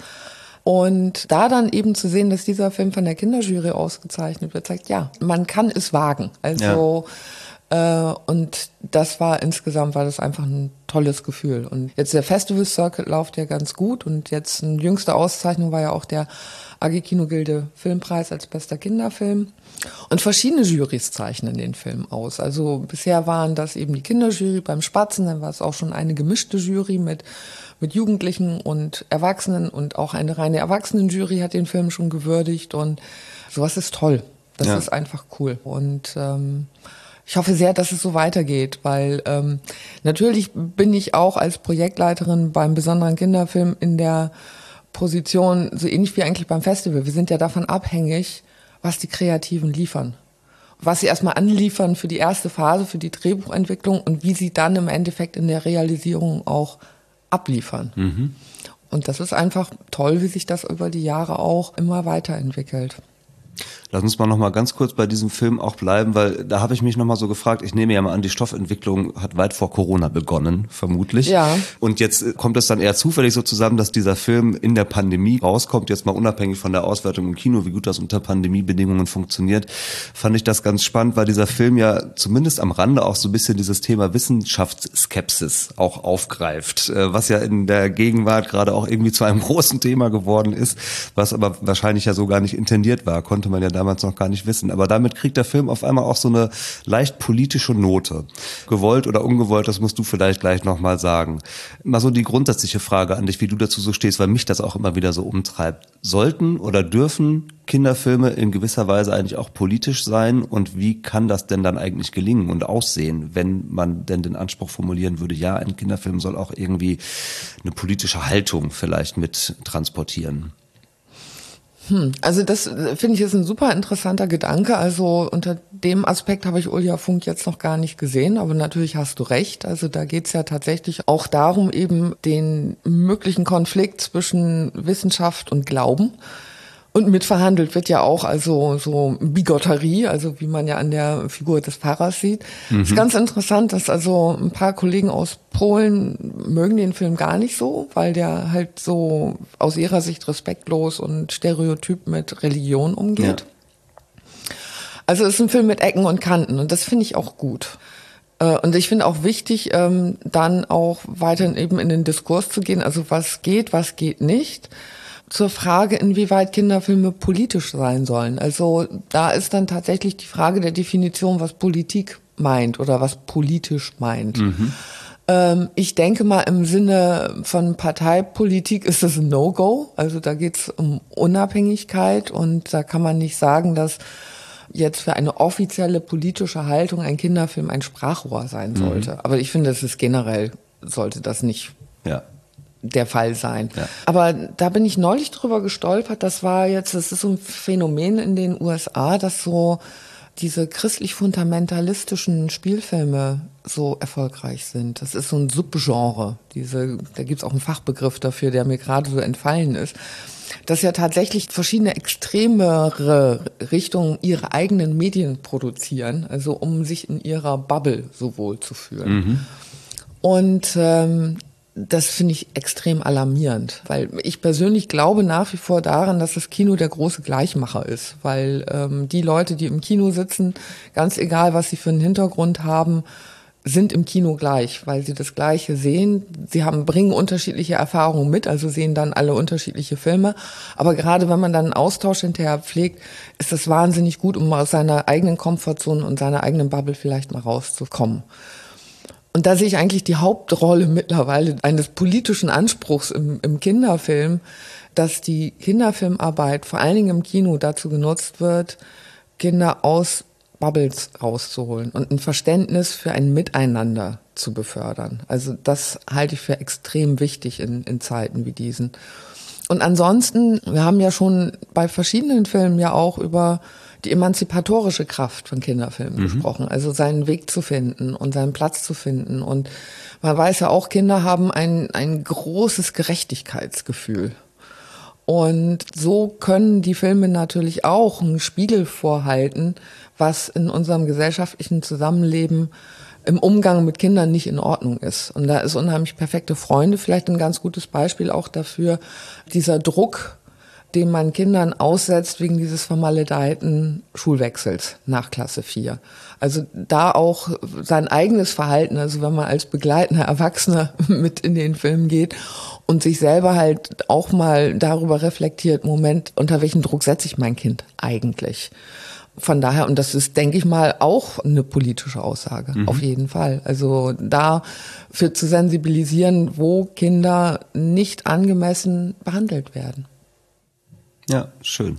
Und da dann eben zu sehen, dass dieser Film von der Kinderjury ausgezeichnet wird, zeigt, ja, man kann es wagen. Also ja. äh, und das war insgesamt, war das einfach ein tolles Gefühl. Und jetzt der Festival Circuit läuft ja ganz gut und jetzt eine jüngste Auszeichnung war ja auch der A G Kinogilde Filmpreis als bester Kinderfilm. Und verschiedene Jurys zeichnen den Film aus. Also bisher waren das eben die Kinderjury beim Spatzen, dann war es auch schon eine gemischte Jury mit mit Jugendlichen und Erwachsenen und auch eine reine Erwachsenenjury hat den Film schon gewürdigt und sowas ist toll. Das ja. ist einfach cool und ähm, ich hoffe sehr, dass es so weitergeht, weil ähm, natürlich bin ich auch als Projektleiterin beim besonderen Kinderfilm in der Position, so ähnlich wie eigentlich beim Festival. Wir sind ja davon abhängig, was die Kreativen liefern. Was sie erstmal anliefern für die erste Phase, für die Drehbuchentwicklung und wie sie dann im Endeffekt in der Realisierung auch abliefern. Mhm. Und das ist einfach toll, wie sich das über die Jahre auch immer weiterentwickelt. Lass uns mal noch mal ganz kurz bei diesem Film auch bleiben, weil da habe ich mich noch mal so gefragt, ich nehme ja mal an, die Stoffentwicklung hat weit vor Corona begonnen, vermutlich. Ja. Und jetzt kommt es dann eher zufällig so zusammen, dass dieser Film in der Pandemie rauskommt, jetzt mal unabhängig von der Auswertung im Kino, wie gut das unter Pandemiebedingungen funktioniert, fand ich das ganz spannend, weil dieser Film ja zumindest am Rande auch so ein bisschen dieses Thema Wissenschaftsskepsis auch aufgreift, was ja in der Gegenwart gerade auch irgendwie zu einem großen Thema geworden ist, was aber wahrscheinlich ja so gar nicht intendiert war, konnte man ja damals noch gar nicht wissen. Aber damit kriegt der Film auf einmal auch so eine leicht politische Note. Gewollt oder ungewollt, das musst du vielleicht gleich nochmal sagen. Mal so die grundsätzliche Frage an dich, wie du dazu so stehst, weil mich das auch immer wieder so umtreibt. Sollten oder dürfen Kinderfilme in gewisser Weise eigentlich auch politisch sein? Und wie kann das denn dann eigentlich gelingen und aussehen, wenn man denn den Anspruch formulieren würde, ja, ein Kinderfilm soll auch irgendwie eine politische Haltung vielleicht mit transportieren? Hm, also das finde ich ist ein super interessanter Gedanke. Also unter dem Aspekt habe ich Ulja Funk jetzt noch gar nicht gesehen, aber natürlich hast du recht. Also da geht es ja tatsächlich auch darum, eben den möglichen Konflikt zwischen Wissenschaft und Glauben. Und mitverhandelt wird ja auch also so Bigotterie, also wie man ja an der Figur des Pfarrers sieht. Mhm. Ist ganz interessant, dass also ein paar Kollegen aus Polen mögen den Film gar nicht so, weil der halt so aus ihrer Sicht respektlos und stereotyp mit Religion umgeht. Ja. Also es ist ein Film mit Ecken und Kanten und das finde ich auch gut. Und ich finde auch wichtig, dann auch weiterhin eben in den Diskurs zu gehen, also was geht, was geht nicht. Zur Frage, inwieweit Kinderfilme politisch sein sollen. Also da ist dann tatsächlich die Frage der Definition, was Politik meint oder was politisch meint. Mhm. Ähm, ich denke mal, im Sinne von Parteipolitik ist es ein No-Go. Also da geht es um Unabhängigkeit und da kann man nicht sagen, dass jetzt für eine offizielle politische Haltung ein Kinderfilm ein Sprachrohr sein sollte. Mhm. Aber ich finde, es ist generell, sollte das nicht ja. der Fall sein. Ja. Aber da bin ich neulich drüber gestolpert, das war jetzt, das ist so ein Phänomen in den U S A, dass so diese christlich-fundamentalistischen Spielfilme so erfolgreich sind. Das ist so ein Subgenre. Diese, da gibt's auch einen Fachbegriff dafür, der mir gerade so entfallen ist. Dass ja tatsächlich verschiedene extremere Richtungen ihre eigenen Medien produzieren, also um sich in ihrer Bubble so wohl zu fühlen. Mhm. Und ähm, das finde ich extrem alarmierend, weil ich persönlich glaube nach wie vor daran, dass das Kino der große Gleichmacher ist, weil ähm, die Leute, die im Kino sitzen, ganz egal, was sie für einen Hintergrund haben, sind im Kino gleich, weil sie das Gleiche sehen. Sie haben, bringen unterschiedliche Erfahrungen mit, also sehen dann alle unterschiedliche Filme. Aber gerade wenn man dann einen Austausch hinterher pflegt, ist das wahnsinnig gut, um aus seiner eigenen Komfortzone und seiner eigenen Bubble vielleicht mal rauszukommen. Und da sehe ich eigentlich die Hauptrolle mittlerweile eines politischen Anspruchs im, im Kinderfilm, dass die Kinderfilmarbeit vor allen Dingen im Kino dazu genutzt wird, Kinder aus Bubbles rauszuholen und ein Verständnis für ein Miteinander zu befördern. Also das halte ich für extrem wichtig in, in Zeiten wie diesen. Und ansonsten, wir haben ja schon bei verschiedenen Filmen ja auch über die emanzipatorische Kraft von Kinderfilmen mhm. gesprochen, also seinen Weg zu finden und seinen Platz zu finden. Und man weiß ja auch, Kinder haben ein, ein großes Gerechtigkeitsgefühl. Und so können die Filme natürlich auch einen Spiegel vorhalten, was in unserem gesellschaftlichen Zusammenleben im Umgang mit Kindern nicht in Ordnung ist. Und da ist unheimlich perfekte Freunde vielleicht ein ganz gutes Beispiel auch dafür, dieser Druck, den man Kindern aussetzt wegen dieses vermaledeiten Schulwechsels nach Klasse vier. Also da auch sein eigenes Verhalten, also wenn man als begleitender Erwachsener mit in den Film geht und sich selber halt auch mal darüber reflektiert, Moment, unter welchen Druck setze ich mein Kind eigentlich? Von daher, und das ist, denke ich mal, auch eine politische Aussage, mhm. auf jeden Fall. Also dafür zu sensibilisieren, wo Kinder nicht angemessen behandelt werden. Ja, schön.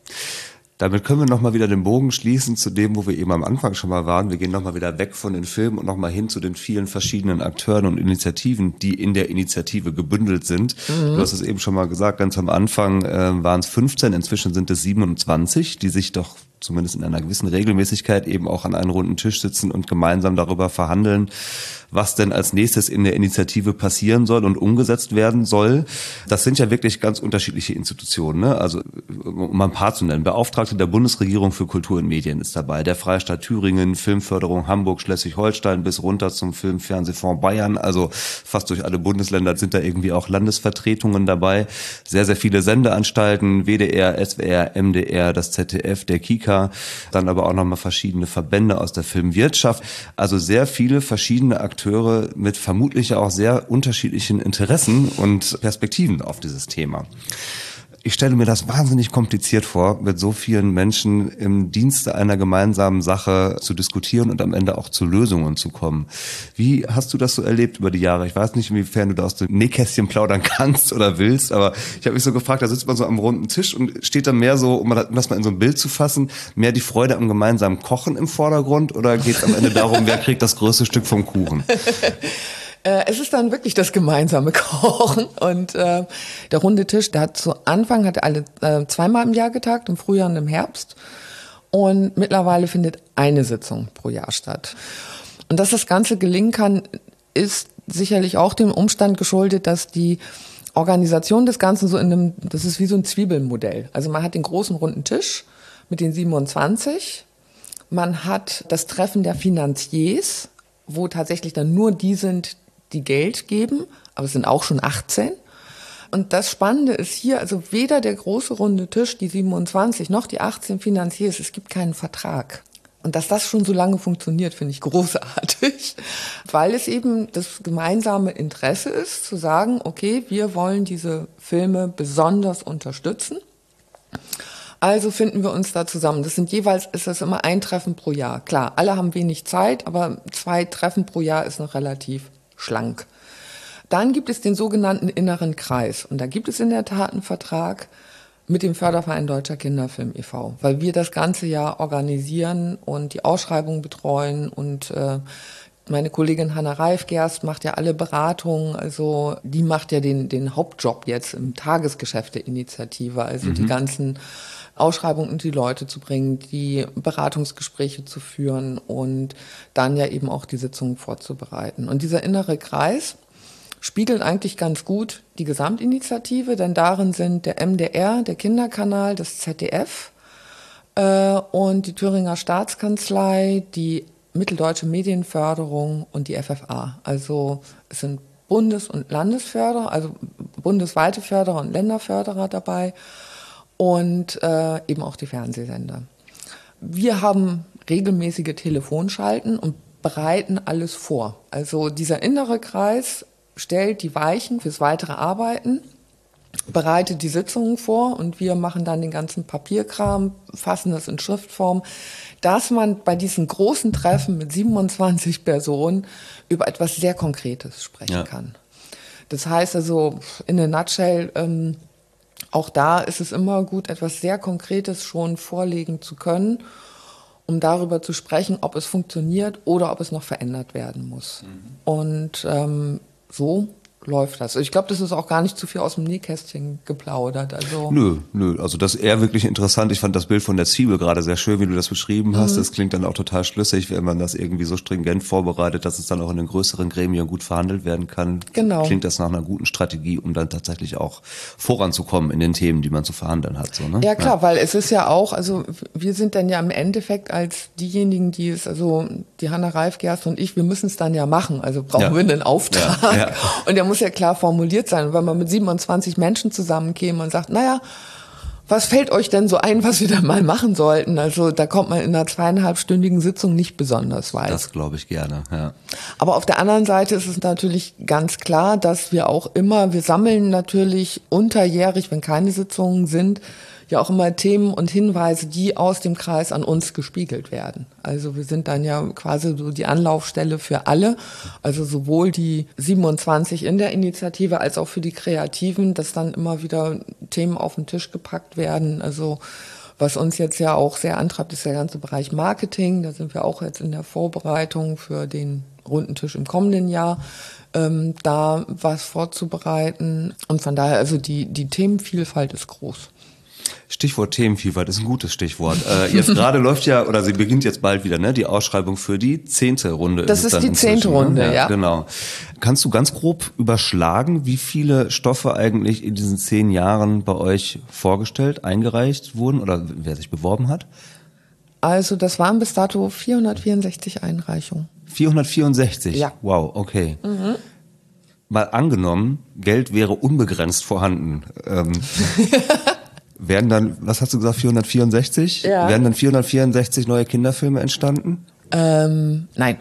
Damit können wir nochmal wieder den Bogen schließen zu dem, wo wir eben am Anfang schon mal waren. Wir gehen nochmal wieder weg von den Filmen und nochmal hin zu den vielen verschiedenen Akteuren und Initiativen, die in der Initiative gebündelt sind. Mhm. Du hast es eben schon mal gesagt, ganz am Anfang äh, waren es fünfzehn, inzwischen sind es siebenundzwanzig, die sich doch zumindest in einer gewissen Regelmäßigkeit eben auch an einem runden Tisch sitzen und gemeinsam darüber verhandeln, was denn als nächstes in der Initiative passieren soll und umgesetzt werden soll. Das sind ja wirklich ganz unterschiedliche Institutionen, ne? Also um mal ein paar zu nennen. Beauftragte der Bundesregierung für Kultur und Medien ist dabei, der Freistaat Thüringen, Filmförderung Hamburg, Schleswig-Holstein bis runter zum Film-Fernsehfonds Bayern. Also fast durch alle Bundesländer sind da irgendwie auch Landesvertretungen dabei. Sehr, sehr viele Sendeanstalten, W D R, S W R, M D R, das Z D F, der Kika, dann aber auch nochmal verschiedene Verbände aus der Filmwirtschaft. Also sehr viele verschiedene Akteure mit vermutlich auch sehr unterschiedlichen Interessen und Perspektiven auf dieses Thema. Ich stelle mir das wahnsinnig kompliziert vor, mit so vielen Menschen im Dienste einer gemeinsamen Sache zu diskutieren und am Ende auch zu Lösungen zu kommen. Wie hast du das so erlebt über die Jahre? Ich weiß nicht, inwiefern du da aus dem Nähkästchen plaudern kannst oder willst, aber ich habe mich so gefragt, da sitzt man so am runden Tisch und steht da mehr so, um das mal in so ein Bild zu fassen, mehr die Freude am gemeinsamen Kochen im Vordergrund oder geht es am Ende darum, wer kriegt das größte Stück vom Kuchen? Es ist dann wirklich das gemeinsame Kochen und äh, der runde Tisch, der hat zu Anfang hat er alle äh, zweimal im Jahr getagt, im Frühjahr und im Herbst, und mittlerweile findet eine Sitzung pro Jahr statt. Und dass das Ganze gelingen kann, ist sicherlich auch dem Umstand geschuldet, dass die Organisation des Ganzen so in einem, das ist wie so ein Zwiebelmodell. Also man hat den großen runden Tisch mit den siebenundzwanzig. Man hat das Treffen der Finanziers, wo tatsächlich dann nur die sind, die Geld geben, aber es sind auch schon achtzehn. Und das Spannende ist hier, also weder der große runde Tisch, die siebenundzwanzig, noch die achtzehn Finanziers, es gibt keinen Vertrag. Und dass das schon so lange funktioniert, finde ich großartig, weil es eben das gemeinsame Interesse ist, zu sagen, okay, wir wollen diese Filme besonders unterstützen. Also finden wir uns da zusammen. Das sind jeweils, ist das immer ein Treffen pro Jahr. Klar, alle haben wenig Zeit, aber zwei Treffen pro Jahr ist noch relativ schlank. Dann gibt es den sogenannten inneren Kreis. Und da gibt es in der Tat einen Vertrag mit dem Förderverein Deutscher Kinderfilm e V, weil wir das ganze Jahr organisieren und die Ausschreibung betreuen. Und äh, meine Kollegin Hanna Reifgerst macht ja alle Beratungen. Also die macht ja den, den Hauptjob jetzt im Tagesgeschäft der Initiative. Also mhm. die ganzen Ausschreibungen und die Leute zu bringen, die Beratungsgespräche zu führen und dann ja eben auch die Sitzungen vorzubereiten. Und dieser innere Kreis spiegelt eigentlich ganz gut die Gesamtinitiative, denn darin sind der M D R, der Kinderkanal, das Z D F äh, und die Thüringer Staatskanzlei, die Mitteldeutsche Medienförderung und die F F A. Also es sind Bundes- und Landesförderer, also bundesweite Förderer und Länderförderer dabei. Und äh, eben auch die Fernsehsender. Wir haben regelmäßige Telefonschalten und bereiten alles vor. Also dieser innere Kreis stellt die Weichen fürs weitere Arbeiten, bereitet die Sitzungen vor und wir machen dann den ganzen Papierkram, fassen das in Schriftform, dass man bei diesen großen Treffen mit siebenundzwanzig Personen über etwas sehr Konkretes sprechen ja. kann. Das heißt also, in a nutshell, ähm, auch da ist es immer gut, etwas sehr Konkretes schon vorlegen zu können, um darüber zu sprechen, ob es funktioniert oder ob es noch verändert werden muss. Mhm. Und ähm, so läuft das. Ich glaube, das ist auch gar nicht zu viel aus dem Nähkästchen geplaudert. Also nö, nö. Also das ist eher wirklich interessant. Ich fand das Bild von der Zwiebel gerade sehr schön, wie du das beschrieben hast. Mhm. Das klingt dann auch total schlüssig, wenn man das irgendwie so stringent vorbereitet, dass es dann auch in den größeren Gremien gut verhandelt werden kann. Genau. Klingt das nach einer guten Strategie, um dann tatsächlich auch voranzukommen in den Themen, die man zu verhandeln hat. So, ne? Ja klar, ja. Weil es ist ja auch, also wir sind dann ja im Endeffekt als diejenigen, die es, also die Hanna Reifgerst und ich, wir müssen es dann ja machen. Also brauchen ja. wir einen Auftrag. Ja. Ja. Und der muss ja klar formuliert sein. Wenn man mit siebenundzwanzig Menschen zusammenkäme und sagt, naja, was fällt euch denn so ein, was wir da mal machen sollten? Also da kommt man in einer zweieinhalbstündigen Sitzung nicht besonders weit. Das glaube ich gerne, ja. Aber auf der anderen Seite ist es natürlich ganz klar, dass wir auch immer, wir sammeln natürlich unterjährig, wenn keine Sitzungen sind, ja auch immer Themen und Hinweise, die aus dem Kreis an uns gespiegelt werden. Also wir sind dann ja quasi so die Anlaufstelle für alle, also sowohl die siebenundzwanzig in der Initiative als auch für die Kreativen, dass dann immer wieder Themen auf den Tisch gepackt werden. Also was uns jetzt ja auch sehr antreibt, ist der ganze Bereich Marketing. Da sind wir auch jetzt in der Vorbereitung für den runden Tisch im kommenden Jahr, ähm, da was vorzubereiten. Und von daher, also die, die Themenvielfalt ist groß. Stichwort Themenvielfalt ist ein gutes Stichwort. Äh, jetzt gerade läuft ja, oder sie beginnt jetzt bald wieder, ne, die Ausschreibung für die zehnte Runde. Das ist, ist die zehnte Runde, ne? ja. Genau. Kannst du ganz grob überschlagen, wie viele Stoffe eigentlich in diesen zehn Jahren bei euch vorgestellt, eingereicht wurden oder wer sich beworben hat? Also das waren bis dato vierhundertvierundsechzig Einreichungen. vierhundertvierundsechzig? Ja. Wow, okay. Mhm. Mal angenommen, Geld wäre unbegrenzt vorhanden. Ähm, Werden dann, was hast du gesagt, vierhundertvierundsechzig? Ja. Werden dann vierhundertvierundsechzig neue Kinderfilme entstanden? Ähm, nein.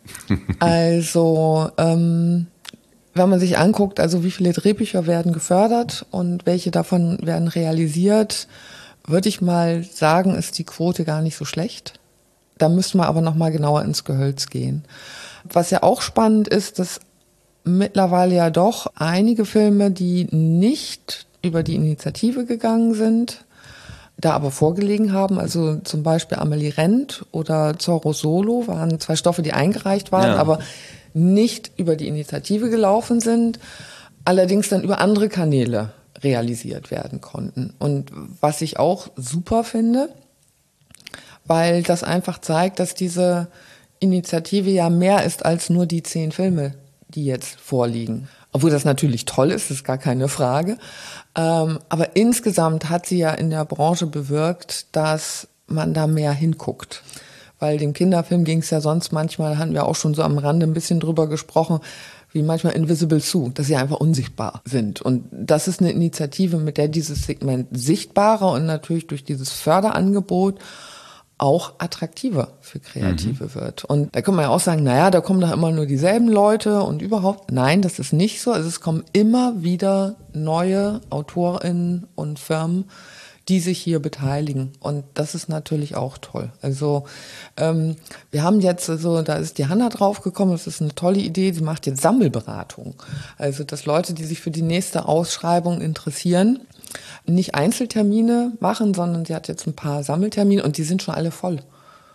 Also, ähm, wenn man sich anguckt, also wie viele Drehbücher werden gefördert und welche davon werden realisiert, würde ich mal sagen, ist die Quote gar nicht so schlecht. Da müssten wir aber noch mal genauer ins Gehölz gehen. Was ja auch spannend ist, dass mittlerweile ja doch einige Filme, die nicht über die Initiative gegangen sind, da aber vorgelegen haben, also zum Beispiel Amelie Rent oder Zorro Solo waren zwei Stoffe, die eingereicht waren, ja. aber nicht über die Initiative gelaufen sind, allerdings dann über andere Kanäle realisiert werden konnten. Und was ich auch super finde, weil das einfach zeigt, dass diese Initiative ja mehr ist als nur die zehn Filme, die jetzt vorliegen. Obwohl das natürlich toll ist, ist gar keine Frage. Ähm, aber insgesamt hat sie ja in der Branche bewirkt, dass man da mehr hinguckt. Weil dem Kinderfilm ging es ja sonst manchmal, hatten wir auch schon so am Rande ein bisschen drüber gesprochen, wie manchmal Invisible Sue, dass sie einfach unsichtbar sind. Und das ist eine Initiative, mit der dieses Segment sichtbarer und natürlich durch dieses Förderangebot auch attraktiver für Kreative mhm. wird. Und da kann man ja auch sagen, naja, da kommen doch immer nur dieselben Leute und überhaupt. Nein, das ist nicht so. Also es kommen immer wieder neue AutorInnen und Firmen, die sich hier beteiligen. Und das ist natürlich auch toll. Also ähm, wir haben jetzt, also da ist die Hanna draufgekommen, das ist eine tolle Idee, sie macht jetzt Sammelberatung. Also dass Leute, die sich für die nächste Ausschreibung interessieren, nicht Einzeltermine machen, sondern sie hat jetzt ein paar Sammeltermine und die sind schon alle voll.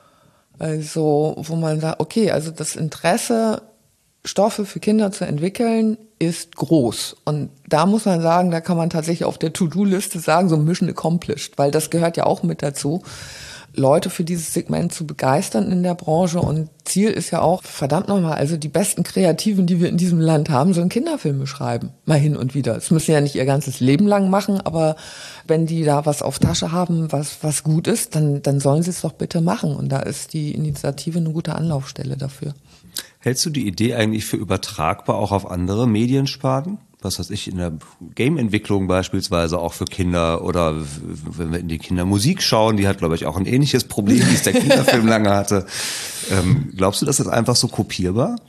Also wo man sagt, okay, also das Interesse, Stoffe für Kinder zu entwickeln, ist groß. Und da muss man sagen, da kann man tatsächlich auf der To-Do-Liste sagen, so Mission accomplished, weil das gehört ja auch mit dazu, Leute für dieses Segment zu begeistern in der Branche. Und Ziel ist ja auch, verdammt nochmal, also die besten Kreativen, die wir in diesem Land haben, sollen Kinderfilme schreiben. Mal hin und wieder. Das müssen sie ja nicht ihr ganzes Leben lang machen, aber wenn die da was auf Tasche haben, was, was gut ist, dann, dann sollen sie es doch bitte machen. Und da ist die Initiative eine gute Anlaufstelle dafür. Hältst du die Idee eigentlich für übertragbar auch auf andere Mediensparten? Was weiß ich, in der Game-Entwicklung beispielsweise auch für Kinder oder wenn wir in die Kindermusik schauen, die hat, glaube ich, auch ein ähnliches Problem, wie es der Kinderfilm lange hatte. Ähm, glaubst du, das ist einfach so kopierbar?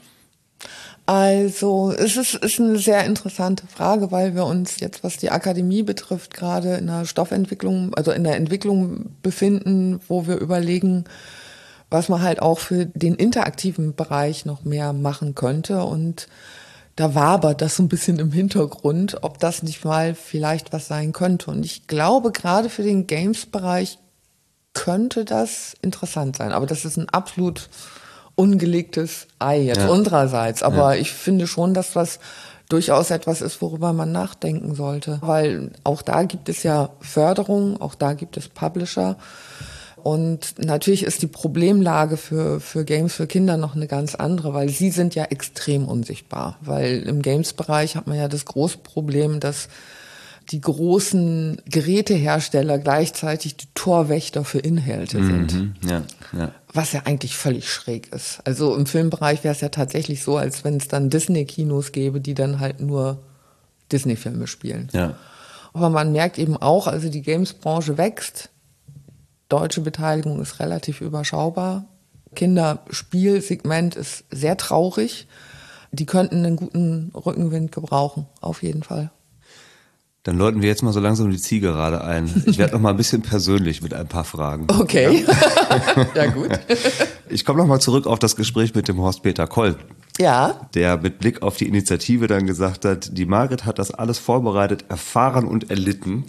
Also es ist, ist eine sehr interessante Frage, weil wir uns jetzt, was die Akademie betrifft, gerade in der Stoffentwicklung, also in der Entwicklung befinden, wo wir überlegen, was man halt auch für den interaktiven Bereich noch mehr machen könnte. Und da wabert das so ein bisschen im Hintergrund, ob das nicht mal vielleicht was sein könnte. Und ich glaube, gerade für den Games-Bereich könnte das interessant sein. Aber das ist ein absolut ungelegtes Ei jetzt ja. unsererseits. Aber ja. ich finde schon, dass das durchaus etwas ist, worüber man nachdenken sollte. Weil auch da gibt es ja Förderung, auch da gibt es Publisher. Und natürlich ist die Problemlage für, für Games für Kinder noch eine ganz andere, weil sie sind ja extrem unsichtbar. Weil im Games-Bereich hat man ja das große Problem, dass die großen Gerätehersteller gleichzeitig die Torwächter für Inhalte sind. Mhm, ja, ja. Was ja eigentlich völlig schräg ist. Also im Filmbereich wäre es ja tatsächlich so, als wenn es dann Disney-Kinos gäbe, die dann halt nur Disney-Filme spielen. Ja. Aber man merkt eben auch, also die Games-Branche wächst. Deutsche Beteiligung ist relativ überschaubar. Kinderspielsegment ist sehr traurig. Die könnten einen guten Rückenwind gebrauchen, auf jeden Fall. Dann läuten wir jetzt mal so langsam die Zielgerade ein. Ich werde noch mal ein bisschen persönlich mit ein paar Fragen. Okay, ja, ja gut. Ich komme noch mal zurück auf das Gespräch mit dem Horst-Peter Koll. Ja. Der mit Blick auf die Initiative dann gesagt hat, die Margret hat das alles vorbereitet, erfahren und erlitten.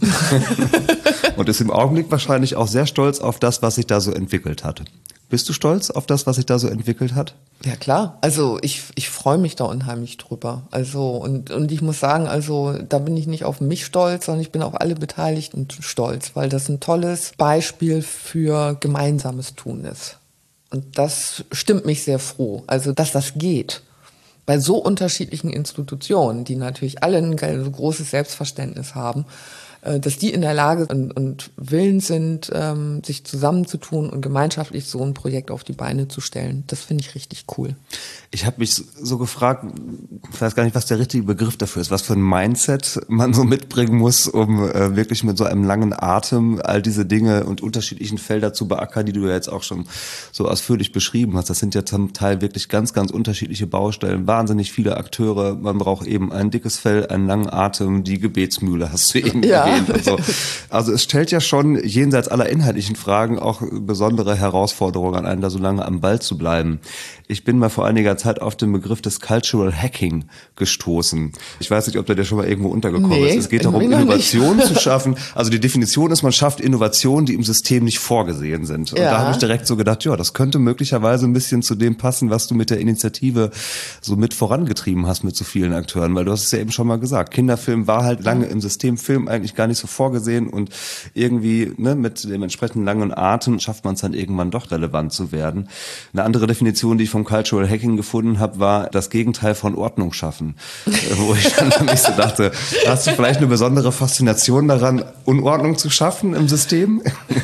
Und ist im Augenblick wahrscheinlich auch sehr stolz auf das, was sich da so entwickelt hat. Bist du stolz auf das, was sich da so entwickelt hat? Ja klar, also ich ich freue mich da unheimlich drüber. Also und und ich muss sagen, also da bin ich nicht auf mich stolz, sondern ich bin auf alle Beteiligten stolz, weil das ein tolles Beispiel für gemeinsames Tun ist. Und das stimmt mich sehr froh, also dass das geht. Bei so unterschiedlichen Institutionen, die natürlich alle ein großes Selbstverständnis haben, dass die in der Lage und, und willens sind, ähm, sich zusammenzutun und gemeinschaftlich so ein Projekt auf die Beine zu stellen. Das finde ich richtig cool. Ich habe mich so gefragt, ich weiß gar nicht, was der richtige Begriff dafür ist, was für ein Mindset man so mitbringen muss, um äh, wirklich mit so einem langen Atem all diese Dinge und unterschiedlichen Felder zu beackern, die du ja jetzt auch schon so ausführlich beschrieben hast. Das sind ja zum Teil wirklich ganz, ganz unterschiedliche Baustellen, wahnsinnig viele Akteure. Man braucht eben ein dickes Fell, einen langen Atem, die Gebetsmühle hast du eben ja. erwähnt. Und so. Also es stellt ja schon jenseits aller inhaltlichen Fragen auch besondere Herausforderungen an einen, da so lange am Ball zu bleiben. Ich bin mal vor einiger Zeit auf den Begriff des Cultural Hacking gestoßen. Ich weiß nicht, ob der dir schon mal irgendwo untergekommen nee, ist. Es geht darum, Innovationen zu schaffen. Also die Definition ist, man schafft Innovationen, die im System nicht vorgesehen sind. Und ja. da habe ich direkt so gedacht, ja, das könnte möglicherweise ein bisschen zu dem passen, was du mit der Initiative so mit vorangetrieben hast mit so vielen Akteuren. Weil du hast es ja eben schon mal gesagt, Kinderfilm war halt lange im System, Film eigentlich gar nicht so vorgesehen und irgendwie ne, mit dem entsprechenden langen Atem schafft man es dann irgendwann doch relevant zu werden. Eine andere Definition, die ich vom Cultural Hacking gefunden habe, war das Gegenteil von Ordnung schaffen. Wo ich dann für mich so dachte, hast du vielleicht eine besondere Faszination daran, Unordnung zu schaffen im System?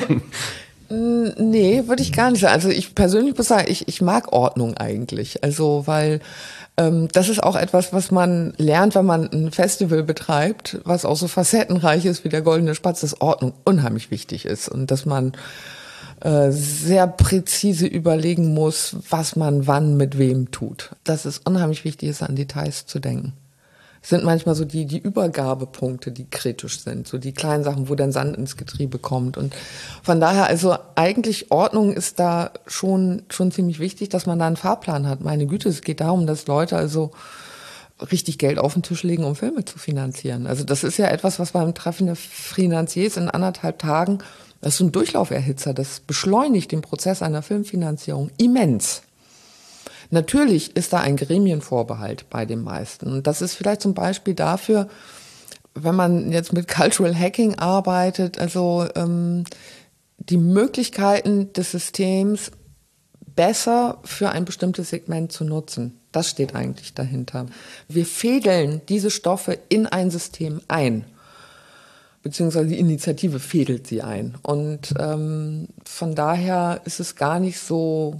Nee, würde ich gar nicht sagen. Also ich persönlich muss sagen, ich, ich mag Ordnung eigentlich. Also weil ähm, das ist auch etwas, was man lernt, wenn man ein Festival betreibt, was auch so facettenreich ist wie der Goldene Spatz, dass Ordnung unheimlich wichtig ist und dass man äh, sehr präzise überlegen muss, was man wann mit wem tut. Dass es unheimlich wichtig ist, an Details zu denken. Es sind manchmal so die, die Übergabepunkte, die kritisch sind, so die kleinen Sachen, wo dann Sand ins Getriebe kommt. Und von daher, also eigentlich Ordnung ist da schon, schon ziemlich wichtig, dass man da einen Fahrplan hat. Meine Güte, es geht darum, dass Leute also richtig Geld auf den Tisch legen, um Filme zu finanzieren. Also das ist ja etwas, was beim Treffen der Finanziers in anderthalb Tagen, das ist so ein Durchlauferhitzer, das beschleunigt den Prozess einer Filmfinanzierung immens. Natürlich ist da ein Gremienvorbehalt bei den meisten. Und das ist vielleicht zum Beispiel dafür, wenn man jetzt mit Cultural Hacking arbeitet, also ähm, die Möglichkeiten des Systems besser für ein bestimmtes Segment zu nutzen. Das steht eigentlich dahinter. Wir fädeln diese Stoffe in ein System ein, beziehungsweise die Initiative fädelt sie ein. Und ähm, von daher ist es gar nicht so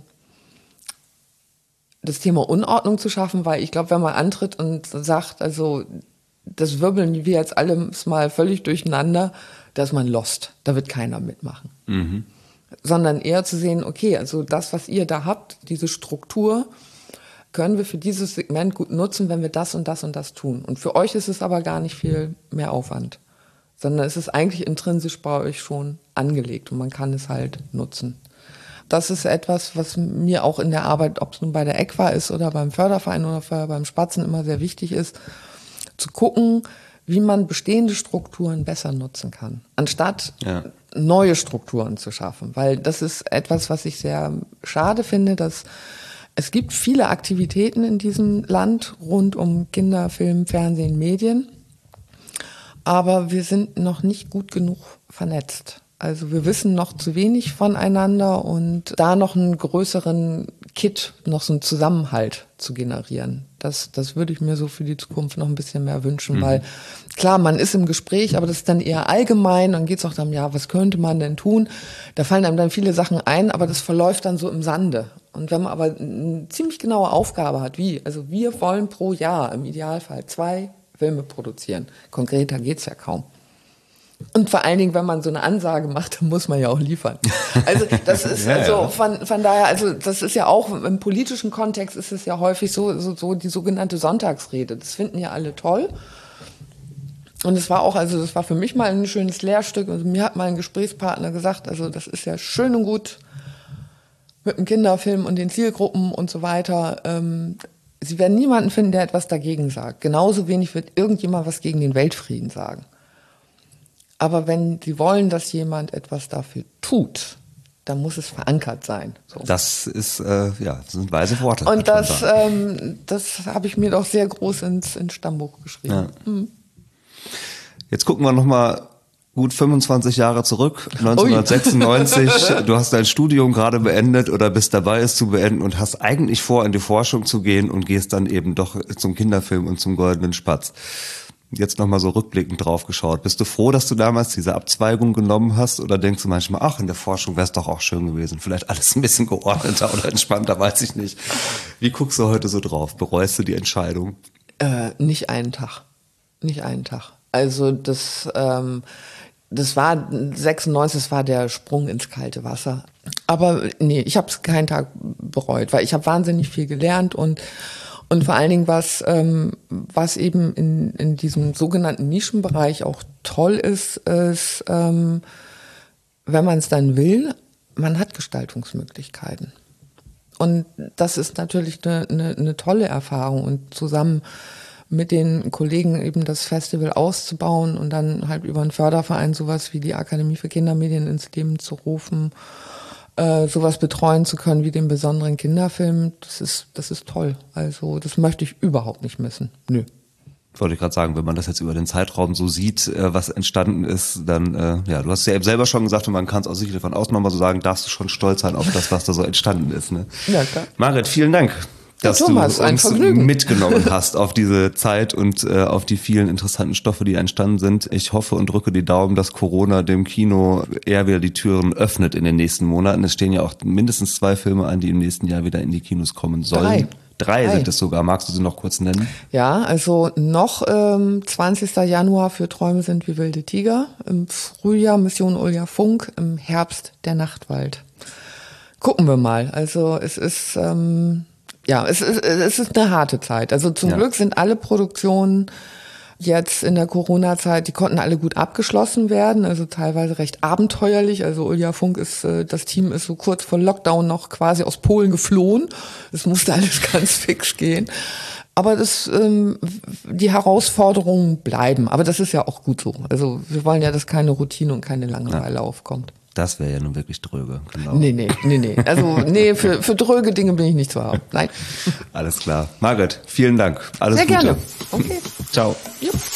das Thema Unordnung zu schaffen, weil ich glaube, wenn man antritt und sagt, also das wirbeln wir jetzt alles mal völlig durcheinander, da ist man lost, da wird keiner mitmachen. Mhm. Sondern eher zu sehen, okay, also das, was ihr da habt, diese Struktur, können wir für dieses Segment gut nutzen, wenn wir das und das und das tun. Und für euch ist es aber gar nicht viel mehr Aufwand, sondern es ist eigentlich intrinsisch bei euch schon angelegt und man kann es halt nutzen. Das ist etwas, was mir auch in der Arbeit, ob es nun bei der E Q W A ist oder beim Förderverein oder beim Spatzen immer sehr wichtig ist, zu gucken, wie man bestehende Strukturen besser nutzen kann, anstatt ja. neue Strukturen zu schaffen. Weil das ist etwas, was ich sehr schade finde, dass es gibt viele Aktivitäten in diesem Land rund um Kinder, Film, Fernsehen, Medien, aber wir sind noch nicht gut genug vernetzt. Also wir wissen noch zu wenig voneinander und da noch einen größeren Kit, noch so einen Zusammenhalt zu generieren. Das, das würde ich mir so für die Zukunft noch ein bisschen mehr wünschen, mhm. weil klar, man ist im Gespräch, aber das ist dann eher allgemein. Dann geht es auch darum, ja, was könnte man denn tun? Da fallen einem dann viele Sachen ein, aber das verläuft dann so im Sande. Und wenn man aber eine ziemlich genaue Aufgabe hat, wie, also wir wollen pro Jahr im Idealfall zwei Filme produzieren. Konkreter geht's ja kaum. Und vor allen Dingen, wenn man so eine Ansage macht, dann muss man ja auch liefern. Also das ist ja, also ja. Von, von daher, also das ist ja auch im politischen Kontext ist es ja häufig so, so, so die sogenannte Sonntagsrede. Das finden ja alle toll. Und es war auch, also das war für mich mal ein schönes Lehrstück. Also mir hat mal ein Gesprächspartner gesagt, also das ist ja schön und gut mit dem Kinderfilm und den Zielgruppen und so weiter. Ähm, Sie werden niemanden finden, der etwas dagegen sagt. Genauso wenig wird irgendjemand was gegen den Weltfrieden sagen. Aber wenn Sie wollen, dass jemand etwas dafür tut, dann muss es verankert sein. So. Das ist, äh, ja, das sind weise Worte. Und das, ähm, das habe ich mir doch sehr groß ins, ins Stammbuch geschrieben. Ja. Mhm. Jetzt gucken wir nochmal gut fünfundzwanzig Jahre zurück, neunzehnhundertsechsundneunzig. Du hast dein Studium gerade beendet oder bist dabei, es zu beenden und hast eigentlich vor, in die Forschung zu gehen und gehst dann eben doch zum Kinderfilm und zum Goldenen Spatz. Jetzt nochmal so rückblickend drauf geschaut. Bist du froh, dass du damals diese Abzweigung genommen hast oder denkst du manchmal, ach, in der Forschung wäre es doch auch schön gewesen, vielleicht alles ein bisschen geordneter oder entspannter, weiß ich nicht. Wie guckst du heute so drauf? Bereust du die Entscheidung? Äh, nicht einen Tag. Nicht einen Tag. Also das, ähm, das war sechsundneunzig, das war der Sprung ins kalte Wasser. Aber nee, ich habe es keinen Tag bereut, weil ich habe wahnsinnig viel gelernt und Und vor allen Dingen, was, ähm, was eben in, in diesem sogenannten Nischenbereich auch toll ist, ist, ähm, wenn man es dann will, man hat Gestaltungsmöglichkeiten. Und das ist natürlich eine, eine, eine tolle Erfahrung. Und zusammen mit den Kollegen eben das Festival auszubauen und dann halt über einen Förderverein sowas wie die Akademie für Kindermedien ins Leben zu rufen, Äh, sowas betreuen zu können wie den besonderen Kinderfilm, das ist, das ist toll. Also das möchte ich überhaupt nicht missen. Nö. wollte ich gerade sagen, wenn man das jetzt über den Zeitraum so sieht, äh, was entstanden ist, dann, äh, ja, du hast es ja eben selber schon gesagt und man kann es auch sicherlich von außen nochmal so sagen, darfst du schon stolz sein auf das, was da so entstanden ist. Ne? Ja, klar. Marit, vielen Dank, dass ja, Thomas, du uns Vergnügen. mitgenommen hast auf diese Zeit und äh, auf die vielen interessanten Stoffe, die entstanden sind. Ich hoffe und drücke die Daumen, dass Corona dem Kino eher wieder die Türen öffnet in den nächsten Monaten. Es stehen ja auch mindestens zwei Filme an, die im nächsten Jahr wieder in die Kinos kommen sollen. Drei. Drei Drei. sind es sogar. Magst du sie noch kurz nennen? Ja, also noch ähm, zwanzigster Januar für Träume sind wie wilde Tiger, im Frühjahr Mission Ulja Funk, im Herbst der Nachtwald. Gucken wir mal. Also es ist ähm, ja, es ist es ist eine harte Zeit. Also zum Ja. Glück sind alle Produktionen jetzt in der Corona-Zeit, die konnten alle gut abgeschlossen werden, also teilweise recht abenteuerlich. Also Ulja Funk ist, äh, das Team ist so kurz vor Lockdown noch quasi aus Polen geflohen. Es musste alles ganz fix gehen. Aber das, ähm, die Herausforderungen bleiben. Aber das ist ja auch gut so. Also wir wollen ja, dass keine Routine und keine Langeweile ja. aufkommt. Das wäre ja nun wirklich dröge, genau. Nee, nee, nee, nee. Also, nee, für, für dröge Dinge bin ich nicht zu haben. Nein. Alles klar. Margret, vielen Dank. Alles Sehr Gute. gerne. Okay. Ciao. Jo.